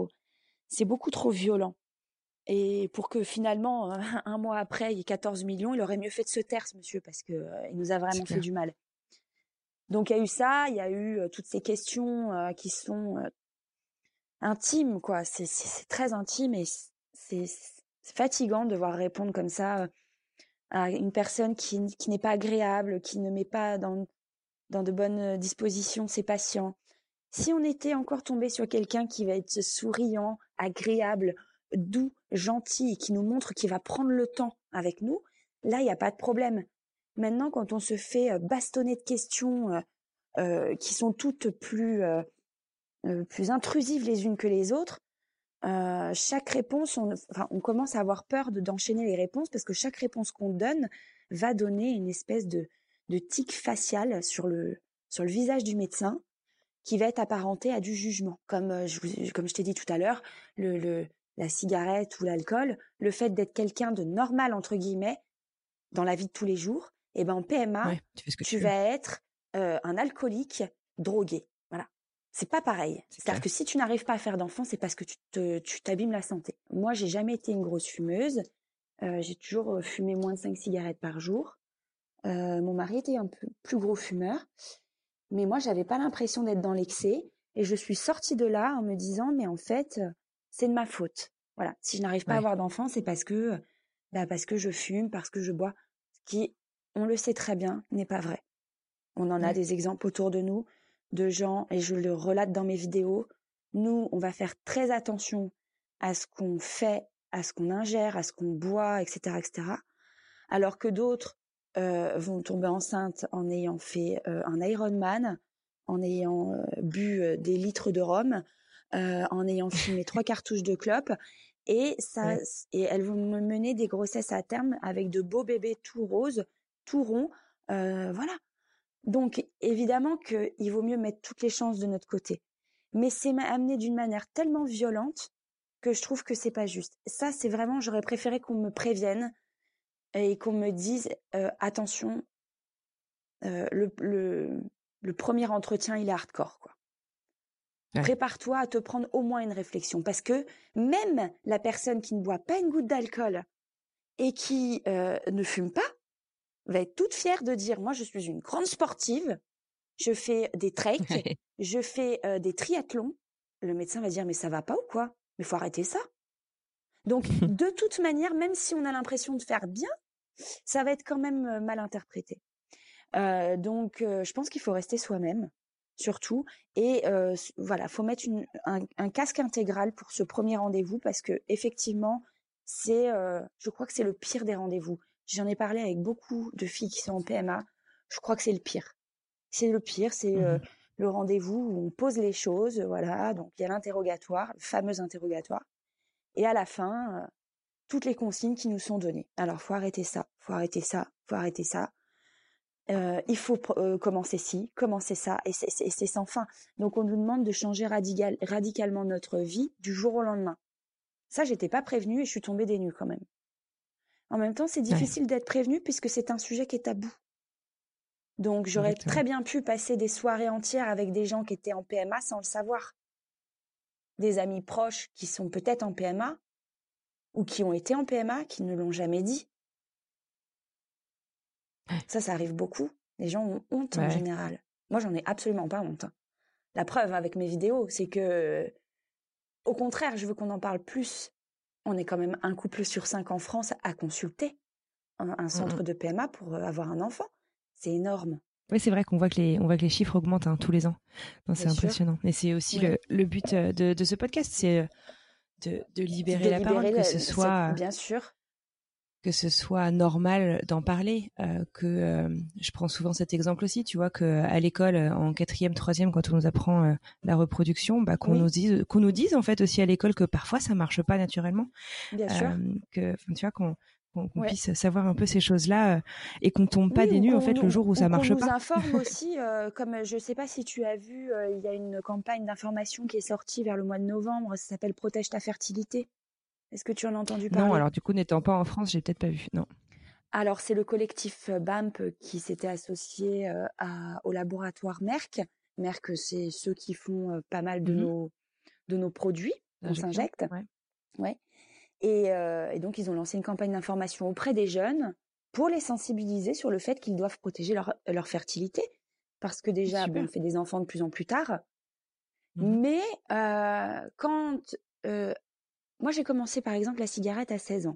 trop violent. Et pour que finalement, un mois après, il y ait 14 millions, il aurait mieux fait de se taire, ce monsieur, parce que il nous a C'est vraiment fait clair. du mal. Donc il y a eu ça, il y a eu toutes ces questions qui sont intimes, quoi. C'est très intime et c'est fatigant de devoir répondre comme ça à une personne qui n'est pas agréable, qui ne met pas dans de bonnes dispositions ses patients. Si on était encore tombé sur quelqu'un qui va être souriant, agréable, doux, gentil, qui nous montre qu'il va prendre le temps avec nous, là, il n'y a pas de problème. Maintenant, quand on se fait bastonner de questions qui sont toutes plus intrusives les unes que les autres, chaque réponse, on commence à avoir peur d'enchaîner les réponses parce que chaque réponse qu'on donne va donner une espèce de tic facial sur le visage du médecin qui va être apparenté à du jugement. Comme je t'ai dit tout à l'heure, la cigarette ou l'alcool, le fait d'être quelqu'un de normal, entre guillemets, dans la vie de tous les jours, et ben en PMA, Ouais, tu fais ce que tu tu veux. vas être un alcoolique drogué. Voilà. C'est pas pareil. C'est C'est-à-dire clair. que si tu n'arrives pas à faire d'enfant, c'est parce que tu t'abîmes la santé. Moi, j'ai jamais été une grosse fumeuse. J'ai toujours fumé moins de 5 cigarettes par jour. Mon mari était un peu plus gros fumeur. Mais moi, j'avais pas l'impression d'être dans l'excès. Et je suis sortie de là en me disant, mais en fait, c'est de ma faute. Voilà. Si je n'arrive pas à Ouais. avoir d'enfant, c'est parce que je fume, parce que je bois. Ce qui, on le sait très bien, n'est pas vrai. On en a Ouais. des exemples autour de nous, de gens, et je le relate dans mes vidéos. Nous, on va faire très attention à ce qu'on fait, à ce qu'on ingère, à ce qu'on boit, etc., etc. Alors que d'autres vont tomber enceintes en ayant fait un Ironman, en ayant bu des litres de rhum, en ayant fumé 3 cartouches de clope, et Ouais. et elles vont mener des grossesses à terme avec de beaux bébés tout roses, tout ronds, voilà. Donc évidemment qu'il vaut mieux mettre toutes les chances de notre côté, mais c'est amené d'une manière tellement violente que je trouve que c'est pas juste. Ça, c'est vraiment, j'aurais préféré qu'on me prévienne et qu'on me dise attention, le premier entretien, il est hardcore, quoi. Ouais. Prépare-toi à te prendre au moins une réflexion, parce que même la personne qui ne boit pas une goutte d'alcool et qui ne fume pas va être toute fière de dire moi je suis une grande sportive, je fais des treks, Ouais. je fais des triathlons. Le médecin va dire mais ça va pas ou quoi? Mais faut arrêter ça. Donc de toute manière, même si on a l'impression de faire bien, ça va être quand même mal interprété. Donc, je pense qu'il faut rester soi-même, surtout. Et voilà, faut mettre un casque intégral pour ce premier rendez-vous parce que effectivement, je crois que c'est le pire des rendez-vous. J'en ai parlé avec beaucoup de filles qui sont en PMA. Je crois que c'est le pire. C'est le pire, c'est Mmh. le rendez-vous où on pose les choses, voilà. Donc, il y a l'interrogatoire, le fameux interrogatoire. Et à la fin, toutes les consignes qui nous sont données. Alors, faut arrêter ça, faut arrêter ça, faut arrêter ça. Il faut commencer ci, commencer ça, et c'est sans fin. Donc on nous demande de changer radicalement notre vie du jour au lendemain. Ça, j'étais pas prévenue et je suis tombée des nues quand même. En même temps, c'est Ouais, difficile d'être prévenue puisque c'est un sujet qui est tabou. Donc j'aurais exactement. très bien pu passer des soirées entières avec des gens qui étaient en PMA sans le savoir. Des amis proches qui sont peut-être en PMA ou qui ont été en PMA, qui ne l'ont jamais dit. Ça arrive beaucoup. Les gens ont honte en général. Moi, j'en ai absolument pas honte. La preuve avec mes vidéos, c'est que, au contraire, je veux qu'on en parle plus. On est quand même un couple sur 5 en France à consulter un centre de PMA pour avoir un enfant. C'est énorme. Oui, c'est vrai qu'on voit que les chiffres augmentent tous les ans. C'est impressionnant. Et c'est aussi le but de ce podcast, c'est de libérer la parole, que ce soit bien sûr, que ce soit normal d'en parler. Je prends souvent cet exemple aussi. Tu vois que à l'école, en 4e, 3e, quand on nous apprend la reproduction, qu'on nous dise en fait aussi à l'école que parfois ça marche pas naturellement. Bien sûr. Tu vois qu'on puisse savoir un peu ces choses-là et qu'on tombe pas des nues en fait le jour où ça marche pas. On nous informe aussi, comme je sais pas si tu as vu, il y a une campagne d'information qui est sortie vers le mois de novembre, ça s'appelle Protège ta fertilité. Est-ce que tu en as entendu parler? Non, alors du coup, n'étant pas en France, j'ai peut-être pas vu, non. Alors c'est le collectif BAMP qui s'était associé au laboratoire Merck. Merck, c'est ceux qui font pas mal de nos produits qu'on s'injecte. Ouais. Et donc, ils ont lancé une campagne d'information auprès des jeunes pour les sensibiliser sur le fait qu'ils doivent protéger leur fertilité. Parce que déjà, on fait des enfants de plus en plus tard. Mais moi, j'ai commencé, par exemple, la cigarette à 16 ans.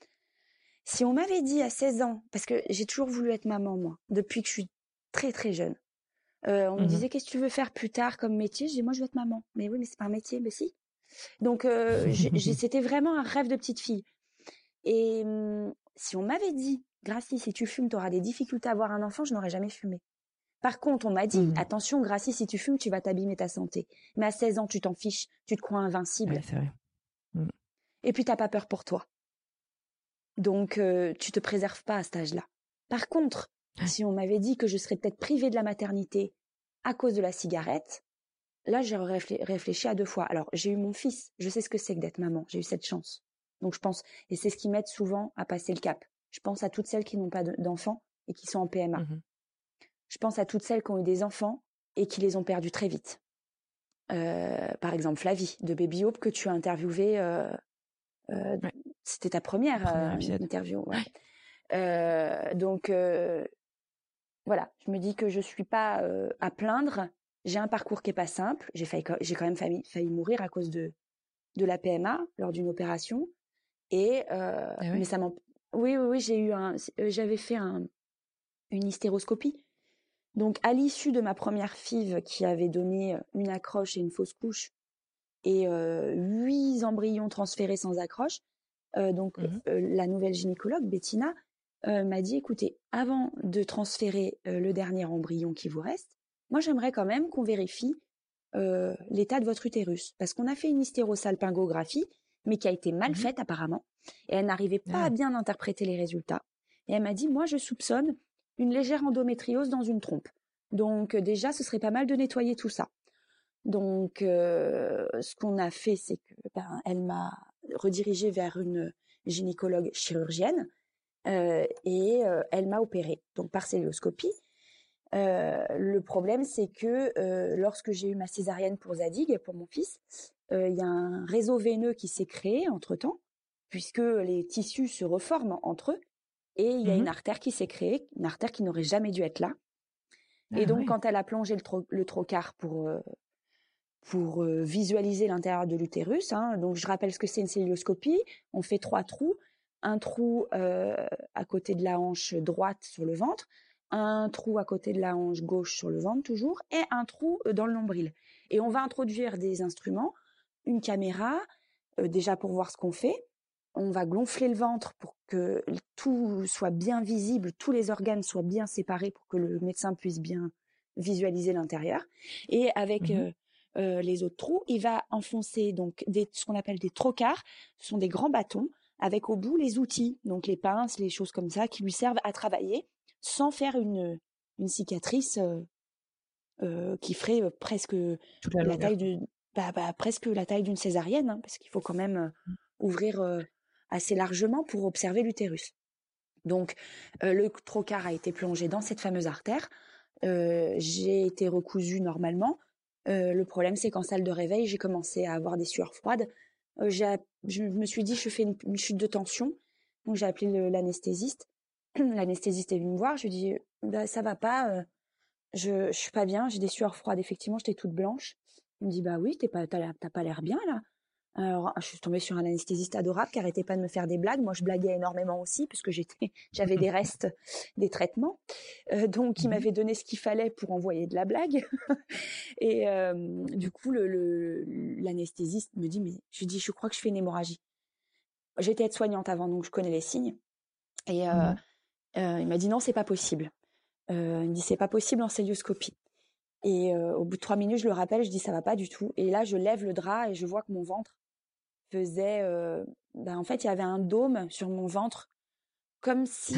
Si on m'avait dit à 16 ans, parce que j'ai toujours voulu être maman, moi, depuis que je suis très, très jeune. On me disait, qu'est-ce que tu veux faire plus tard comme métier? Je dis, moi, je veux être maman. Mais oui, mais c'est pas un métier. Mais si. Donc, c'était vraiment un rêve de petite fille. Et si on m'avait dit, Gracie, si tu fumes, tu auras des difficultés à avoir un enfant, je n'aurais jamais fumé. Par contre, on m'a dit, attention, Gracie, si tu fumes, tu vas t'abîmer ta santé. Mais à 16 ans, tu t'en fiches, tu te crois invincible. Ouais, c'est vrai. Et puis, t'as pas peur pour toi. Donc, tu te préserves pas à cet âge-là. Par contre, si on m'avait dit que je serais peut-être privée de la maternité à cause de la cigarette, là, j'aurais réfléchi à 2 fois. Alors, j'ai eu mon fils, je sais ce que c'est que d'être maman, j'ai eu cette chance. Donc, je pense, et c'est ce qui m'aide souvent à passer le cap. Je pense à toutes celles qui n'ont pas d'enfants et qui sont en PMA. Je pense à toutes celles qui ont eu des enfants et qui les ont perdus très vite. Par exemple, Flavie, de Baby Hope, que tu as interviewée. C'était ta première interview. Ouais. Donc, voilà, je me dis que je suis pas à plaindre. J'ai un parcours qui est pas simple. J'ai quand même failli mourir à cause de la PMA lors d'une opération. Et mais ça oui, j'avais fait une hystéroscopie. Donc à l'issue de ma première FIV qui avait donné une accroche et une fausse couche et 8 embryons transférés sans accroche, la nouvelle gynécologue Bettina m'a dit, écoutez, avant de transférer le dernier embryon qui vous reste, moi j'aimerais quand même qu'on vérifie l'état de votre utérus, parce qu'on a fait une hystérosalpingographie, mais qui a été mal faite apparemment, et elle n'arrivait pas à bien interpréter les résultats. Et elle m'a dit, moi je soupçonne une légère endométriose dans une trompe. Donc déjà, ce serait pas mal de nettoyer tout ça. Donc ce qu'on a fait, c'est que elle m'a redirigée vers une gynécologue chirurgienne et elle m'a opérée, donc par celluloscopie. Le problème, c'est que lorsque j'ai eu ma césarienne pour Zadig, pour mon fils, il y a un réseau veineux qui s'est créé entre-temps, puisque les tissus se reforment entre eux, et il y a une artère qui s'est créée, une artère qui n'aurait jamais dû être là. Et donc, quand elle a plongé le trocar pour visualiser l'intérieur de l'utérus, donc je rappelle ce que c'est une celluloscopie, on fait 3 trous, un trou à côté de la hanche droite sur le ventre, un trou à côté de la hanche gauche sur le ventre toujours, et un trou dans le nombril. Et on va introduire des instruments, une caméra, déjà pour voir ce qu'on fait. On va gonfler le ventre pour que tout soit bien visible, tous les organes soient bien séparés pour que le médecin puisse bien visualiser l'intérieur. Et avec les autres trous, il va enfoncer donc ce qu'on appelle des trocars. Ce sont des grands bâtons avec au bout les outils, donc les pinces, les choses comme ça, qui lui servent à travailler sans faire une cicatrice qui ferait presque la taille presque la taille d'une césarienne, hein, parce qu'il faut quand même ouvrir assez largement pour observer l'utérus. Donc le trocar a été plongé dans cette fameuse artère. J'ai été recousue normalement. Le problème, c'est qu'en salle de réveil, j'ai commencé à avoir des sueurs froides. Je me suis dit, je fais une chute de tension. Donc j'ai appelé l'anesthésiste. l'anesthésiste est venue me voir. Je lui dis, bah, ça va pas, je suis pas bien, j'ai des sueurs froides. Effectivement, j'étais toute blanche. Il me dit, bah oui, t'as pas l'air bien là. Alors, je suis tombée sur un anesthésiste adorable qui arrêtait pas de me faire des blagues. Moi, je blaguais énormément aussi parce que j'avais des restes des traitements. Donc, il m'avait donné ce qu'il fallait pour envoyer de la blague. Et du coup, l'anesthésiste me dit, mais je lui dis, je crois que je fais une hémorragie. J'étais aide-soignante avant, donc je connais les signes. Et il m'a dit, non, c'est pas possible. Il me dit, c'est pas possible en cœlioscopie. Et au bout de 3 minutes, je le rappelle, je dis, ça va pas du tout. Et là, je lève le drap et je vois que mon ventre faisait, en fait, il y avait un dôme sur mon ventre, comme si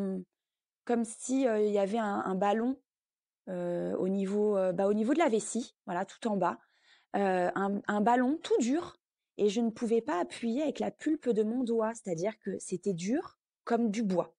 il y avait un ballon au niveau de la vessie, voilà, tout en bas, un ballon tout dur, et je ne pouvais pas appuyer avec la pulpe de mon doigt, c'est-à-dire que c'était dur comme du bois.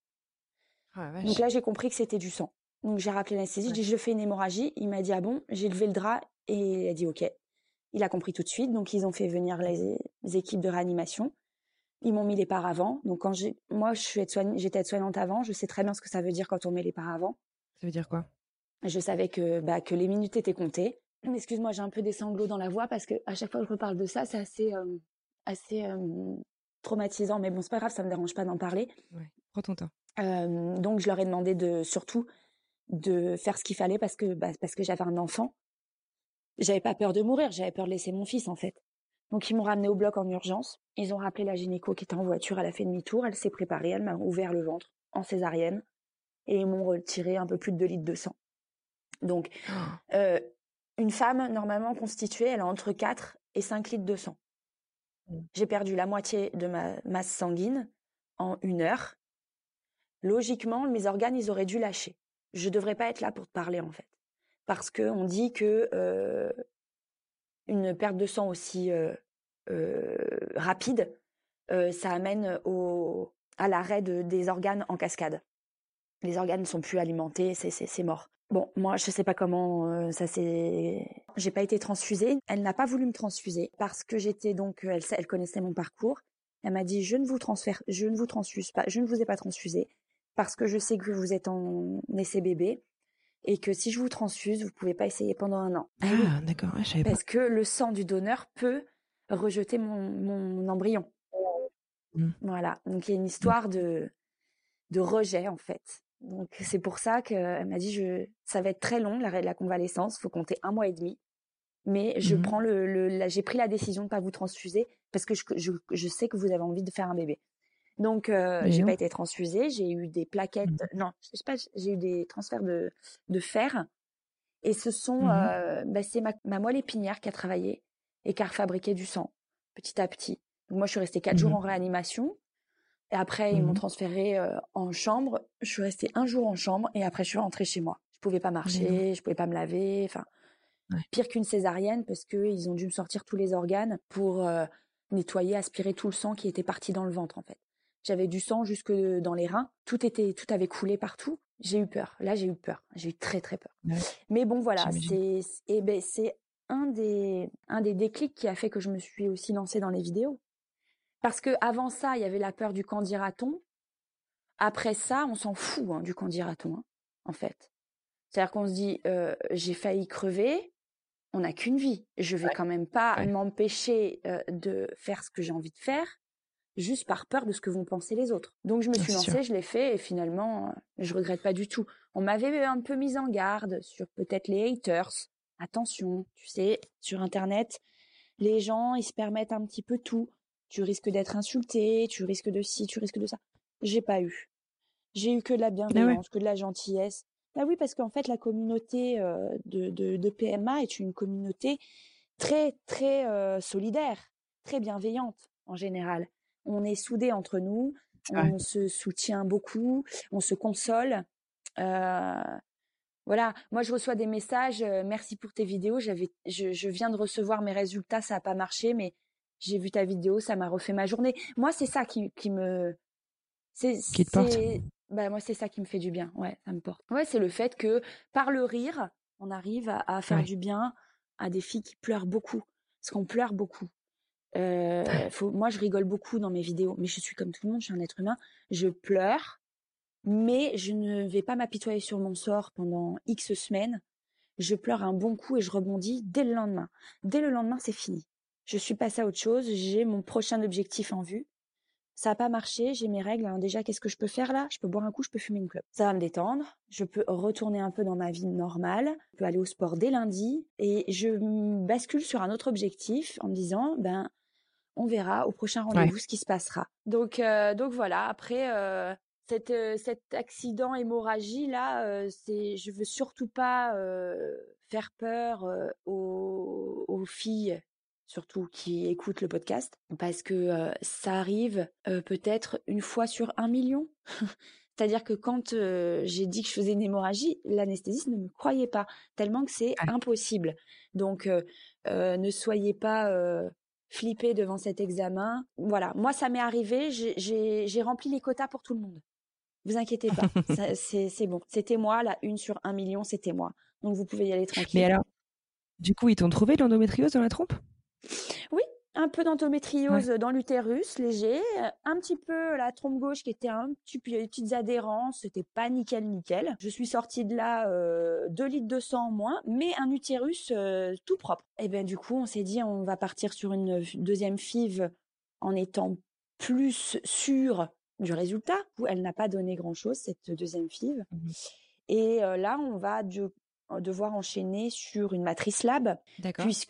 Donc là, j'ai compris que c'était du sang. Donc j'ai rappelé l'anesthésiste, j'ai dit, je fais une hémorragie. Il m'a dit, ah bon? J'ai levé le drap et il a dit, ok. Il a compris tout de suite, donc ils ont fait venir les équipes de réanimation. Ils m'ont mis les paravents. Donc moi, j'étais aide-soignante avant, je sais très bien ce que ça veut dire quand on met les paravents. Ça veut dire quoi? Je savais que les minutes étaient comptées. Excuse-moi, j'ai un peu des sanglots dans la voix parce que à chaque fois que je reparle de ça, c'est assez traumatisant. Mais bon, c'est pas grave, ça me dérange pas d'en parler. Ouais, prends ton temps. Donc je leur ai demandé surtout de faire ce qu'il fallait parce que j'avais un enfant. J'avais pas peur de mourir, j'avais peur de laisser mon fils en fait. Donc ils m'ont ramené au bloc en urgence. Ils ont rappelé la gynéco qui était en voiture, elle a fait demi-tour, elle s'est préparée, elle m'a ouvert le ventre en césarienne et ils m'ont retiré un peu plus de 2 litres de sang. Donc une femme normalement constituée, elle a entre 4 et 5 litres de sang. J'ai perdu la moitié de ma masse sanguine en 1 heure. Logiquement, mes organes, ils auraient dû lâcher. Je devrais pas être là pour te parler en fait. Parce que on dit que une perte de sang aussi rapide, ça amène à l'arrêt des organes en cascade. Les organes ne sont plus alimentés, c'est mort. Bon, moi, je sais pas comment ça s'est... J'ai pas été transfusée. Elle n'a pas voulu me transfuser parce que j'étais donc... Elle connaissait mon parcours. Elle m'a dit, je ne vous transfuse pas, je ne vous ai pas transfusé parce que je sais que vous êtes en essai bébé et que si je vous transfuse, vous pouvez pas essayer pendant 1 an. Ah, oui. D'accord, je savais pas. Parce que le sang du donneur peut rejeter mon embryon. Voilà, donc il y a une histoire de rejet en fait. Donc c'est pour ça qu'elle m'a dit, ça va être très long la convalescence, faut compter 1 mois et demi. Mais je prends j'ai pris la décision de pas vous transfuser parce que je sais que vous avez envie de faire un bébé. Donc j'ai pas été transfusée, j'ai eu des plaquettes, non, je sais pas, j'ai eu des transferts de fer. Et ce sont, c'est ma moelle épinière qui a travaillé et qui a refabriqué du sang petit à petit. Donc moi, je suis restée 4 jours en réanimation. Et après, ils m'ont transférée en chambre. Je suis restée 1 jour en chambre et après, je suis rentrée chez moi. Je pouvais pas marcher, je pouvais pas me laver. Enfin, pire qu'une césarienne parce qu'ils ont dû me sortir tous les organes pour nettoyer, aspirer tout le sang qui était parti dans le ventre en fait. J'avais du sang jusque dans les reins. Tout avait coulé partout. J'ai eu peur. Là, j'ai eu peur. J'ai eu très, très peur. Ouais. Mais bon, voilà. C'est un des déclics qui a fait que je me suis aussi lancée dans les vidéos. Parce que avant ça, il y avait la peur du qu'en dira-t-on. Après ça, on s'en fout du qu'en dira-t-on, en fait. C'est-à-dire qu'on se dit, j'ai failli crever. On n'a qu'une vie. Je vais quand même pas m'empêcher de faire ce que j'ai envie de faire. Juste par peur de ce que vont penser les autres. Donc je me suis lancée, je l'ai fait et finalement, je regrette pas du tout. On m'avait un peu mise en garde sur peut-être les haters. Attention, tu sais, sur Internet, les gens, ils se permettent un petit peu tout. Tu risques d'être insulté, tu risques de ci, tu risques de ça. J'ai pas eu. J'ai eu que de la bienveillance, que de la gentillesse. Ah oui, parce qu'en fait, la communauté de PMA est une communauté très, très solidaire, très bienveillante en général. On est soudés entre nous, on se soutient beaucoup, on se console. Voilà, moi je reçois des messages, merci pour tes vidéos, je viens de recevoir mes résultats, ça n'a pas marché, mais j'ai vu ta vidéo, ça m'a refait ma journée. Moi c'est ça qui te porte. Moi c'est ça qui me fait du bien, ouais, ça me porte. Ouais, c'est le fait que par le rire, on arrive à faire du bien à des filles qui pleurent beaucoup, parce qu'on pleure beaucoup. Moi, je rigole beaucoup dans mes vidéos, mais je suis comme tout le monde, je suis un être humain. Je pleure, Mais je ne vais pas m'apitoyer sur mon sort pendant X semaines. Je pleure un bon coup et je rebondis dès le lendemain. Dès le lendemain, c'est fini. Je suis passée à autre chose, j'ai mon prochain objectif en vue. Ça n'a pas marché, j'ai mes règles. Alors déjà, qu'est-ce que je peux faire là? Je peux boire un coup, je peux fumer une clope. Ça va me détendre. Je peux retourner un peu dans ma vie normale. Je peux aller au sport dès lundi. Et je bascule sur un autre objectif en me disant, on verra au prochain rendez-vous ce qui se passera. Donc voilà, après cet accident hémorragie là, je veux surtout pas faire peur aux filles surtout qui écoutent le podcast parce que ça arrive peut-être une fois sur 1 million. C'est-à-dire que quand j'ai dit que je faisais une hémorragie, l'anesthésiste ne me croyait pas tellement que c'est impossible. Donc ne soyez pas flipper devant cet examen. Voilà, moi ça m'est arrivé, j'ai rempli les quotas pour tout le monde. Vous inquiétez pas, c'est bon. C'était moi, la 1 sur 1 million, c'était moi. Donc vous pouvez y aller tranquille. Mais alors, du coup, ils t'ont trouvé de l'endométriose dans la trompe? Oui, un peu d'endométriose dans l'utérus, léger, un petit peu la trompe gauche qui était il y a des petites adhérences, c'était pas nickel. Je suis sortie de là 2 litres de sang en moins, mais un utérus tout propre. Et bien du coup, on s'est dit on va partir sur une deuxième FIV en étant plus sûr du résultat. Elle n'a pas donné grand-chose cette deuxième FIV. Et là, on va devoir enchaîner sur une matrice lab, puisque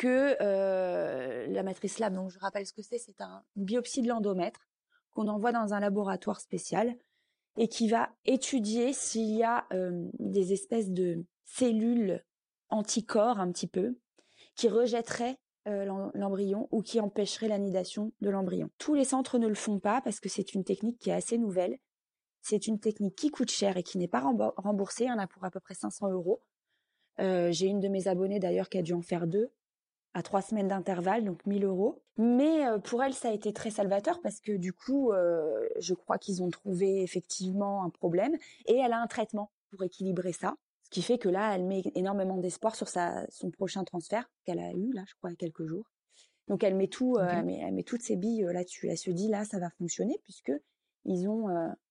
la matrice lab, donc je rappelle ce que c'est une biopsie de l'endomètre qu'on envoie dans un laboratoire spécial et qui va étudier s'il y a des espèces de cellules anticorps un petit peu qui rejetteraient l'embryon ou qui empêcheraient l'anidation de l'embryon. Tous les centres ne le font pas parce que c'est une technique qui est assez nouvelle. C'est une technique qui coûte cher et qui n'est pas remboursée. Il y en a pour à peu près 500 €. J'ai une de mes abonnées d'ailleurs qui a dû en faire 2 à 3 semaines d'intervalle, donc 1 000 €. Mais pour elle, ça a été très salvateur parce que du coup, je crois qu'ils ont trouvé effectivement un problème et elle a un traitement pour équilibrer ça. Ce qui fait que là, elle met énormément d'espoir sur son prochain transfert qu'elle a eu, là, je crois, il y a quelques jours. Donc elle met elle met toutes ses billes là-dessus. Elle se dit, là, ça va fonctionner puisque ils ont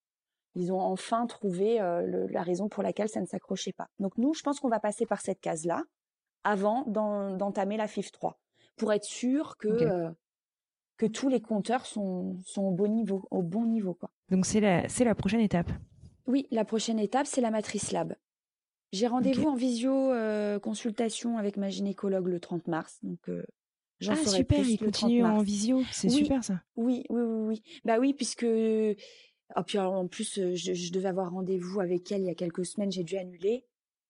enfin trouvé la raison pour laquelle ça ne s'accrochait pas. Donc nous, je pense qu'on va passer par cette case-là avant d'entamer la FIV 3 pour être sûr que tous les compteurs sont au bon niveau, quoi. Donc c'est la prochaine étape. Oui, la prochaine étape, c'est la matrice lab. J'ai rendez-vous en visio consultation avec ma gynécologue le 30 mars. Donc j'en saurai super, plus il le 30 continue mars. en visio, c'est super ça. Oui. Bah oui, puisque puis en plus je devais avoir rendez-vous avec elle il y a quelques semaines, j'ai dû annuler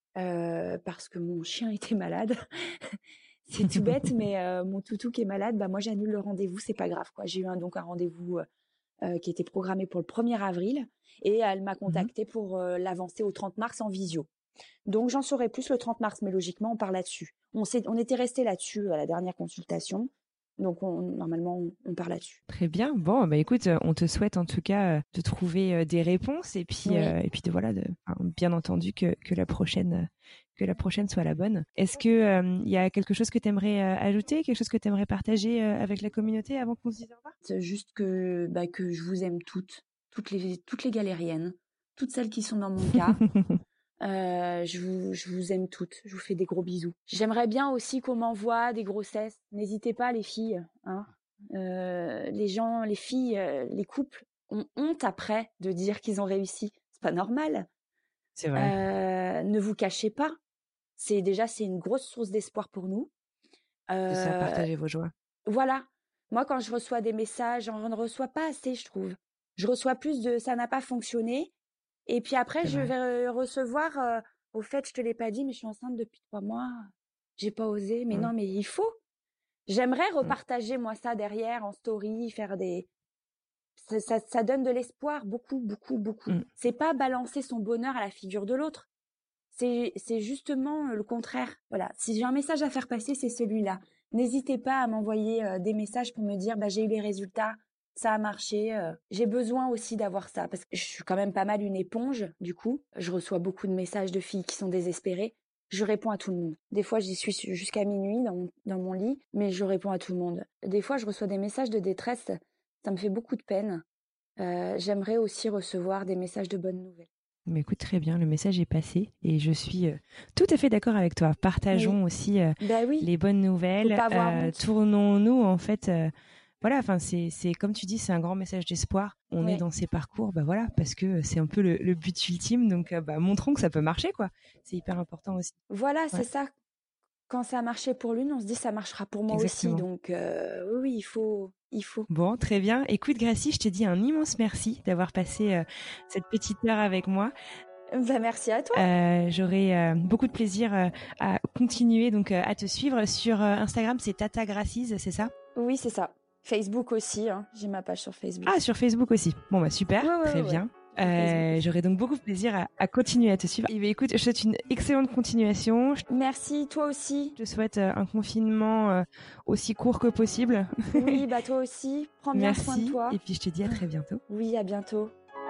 parce que mon chien était malade. C'est tout bête, mais mon toutou qui est malade, moi j'annule le rendez-vous, c'est pas grave quoi. J'ai eu un rendez-vous qui était programmé pour le 1er avril et elle m'a contacté pour l'avancer au 30 mars en visio. Donc j'en saurai plus le 30 mars, mais logiquement on part là-dessus. On était resté là-dessus à la dernière consultation. Donc normalement on part là-dessus. Très bien. Bon, écoute, on te souhaite en tout cas de trouver des réponses et puis bien entendu que la prochaine soit la bonne. Est-ce que il y a quelque chose que tu aimerais ajouter, quelque chose que tu aimerais partager avec la communauté avant qu'on se dise au revoir? C'est juste que je vous aime toutes les galériennes, toutes celles qui sont dans mon cas. Je vous aime toutes. Je vous fais des gros bisous. J'aimerais bien aussi qu'on m'envoie des grossesses. N'hésitez pas les filles. Hein. Les filles, les couples ont honte après de dire qu'ils ont réussi. C'est pas normal. C'est vrai. Ne vous cachez pas. C'est une grosse source d'espoir pour nous. C'est ça, partagez vos joies. Voilà. Moi, quand je reçois des messages, j'en ne reçois pas assez, je trouve. Je reçois plus de ça n'a pas fonctionné. Et puis après, je vais recevoir au fait, je te l'ai pas dit, mais je suis enceinte depuis 3 mois. J'ai pas osé. Mais non, mais il faut. J'aimerais repartager moi ça derrière en story, faire des. Ça donne de l'espoir, beaucoup. C'est pas balancer son bonheur à la figure de l'autre. C'est justement le contraire. Voilà. Si j'ai un message à faire passer, c'est celui-là. N'hésitez pas à m'envoyer des messages pour me dire, j'ai eu les résultats. Ça a marché. J'ai besoin aussi d'avoir ça parce que je suis quand même pas mal une éponge. Du coup, je reçois beaucoup de messages de filles qui sont désespérées. Je réponds à tout le monde. Des fois, j'y suis jusqu'à minuit dans mon lit, mais je réponds à tout le monde. Des fois, je reçois des messages de détresse. Ça me fait beaucoup de peine. J'aimerais aussi recevoir des messages de bonnes nouvelles. Mais écoute, très bien, le message est passé et je suis tout à fait d'accord avec toi. Partageons aussi les bonnes nouvelles. Tournons-nous en fait. Voilà, enfin c'est comme tu dis, c'est un grand message d'espoir. On est dans ces parcours, voilà, parce que c'est un peu le but ultime. Donc montrons que ça peut marcher, quoi. C'est hyper important aussi. Voilà, c'est ça. Quand ça a marché pour l'une, on se dit ça marchera pour moi aussi. Donc oui, il faut. Bon, très bien. Écoute, Gracie, je te dis un immense merci d'avoir passé cette petite heure avec moi. Merci à toi. J'aurai beaucoup de plaisir à continuer donc à te suivre sur Instagram. C'est Tata Gracies, c'est ça? Oui, c'est ça. Facebook aussi. J'ai ma page sur Facebook. Ah, sur Facebook aussi. Bon, super, très bien. J'aurai donc beaucoup de plaisir à continuer à te suivre. Et écoute, je te souhaite une excellente continuation. Merci, toi aussi. Je te souhaite un confinement aussi court que possible. Oui, toi aussi. Prends bien soin de toi. Et puis je te dis à très bientôt. Oui, à bientôt.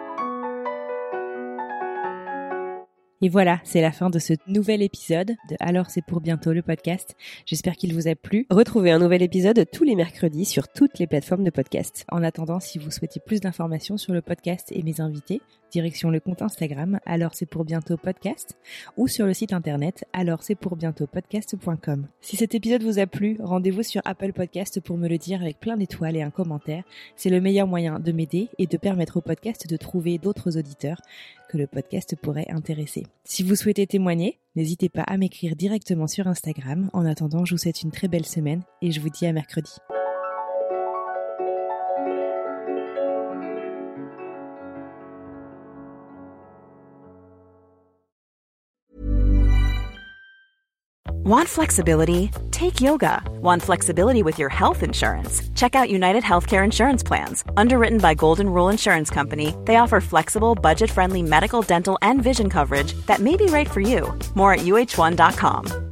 Et voilà, c'est la fin de ce nouvel épisode de Alors c'est pour bientôt le podcast. J'espère qu'il vous a plu. Retrouvez un nouvel épisode tous les mercredis sur toutes les plateformes de podcast. En attendant, si vous souhaitez plus d'informations sur le podcast et mes invités, direction le compte Instagram Alors c'est pour bientôt podcast ou sur le site internet alors c'est pour bientôt podcast.com. Si cet épisode vous a plu, rendez-vous sur Apple Podcast pour me le dire avec plein d'étoiles et un commentaire. C'est le meilleur moyen de m'aider et de permettre au podcast de trouver d'autres auditeurs que le podcast pourrait intéresser. Si vous souhaitez témoigner, n'hésitez pas à m'écrire directement sur Instagram. En attendant, je vous souhaite une très belle semaine et je vous dis à mercredi. Want flexibility? Take yoga. Want flexibility with your health insurance? Check out United Healthcare Insurance Plans. Underwritten by Golden Rule Insurance Company, they offer flexible, budget-friendly medical, dental, and vision coverage that may be right for you. More at uh1.com.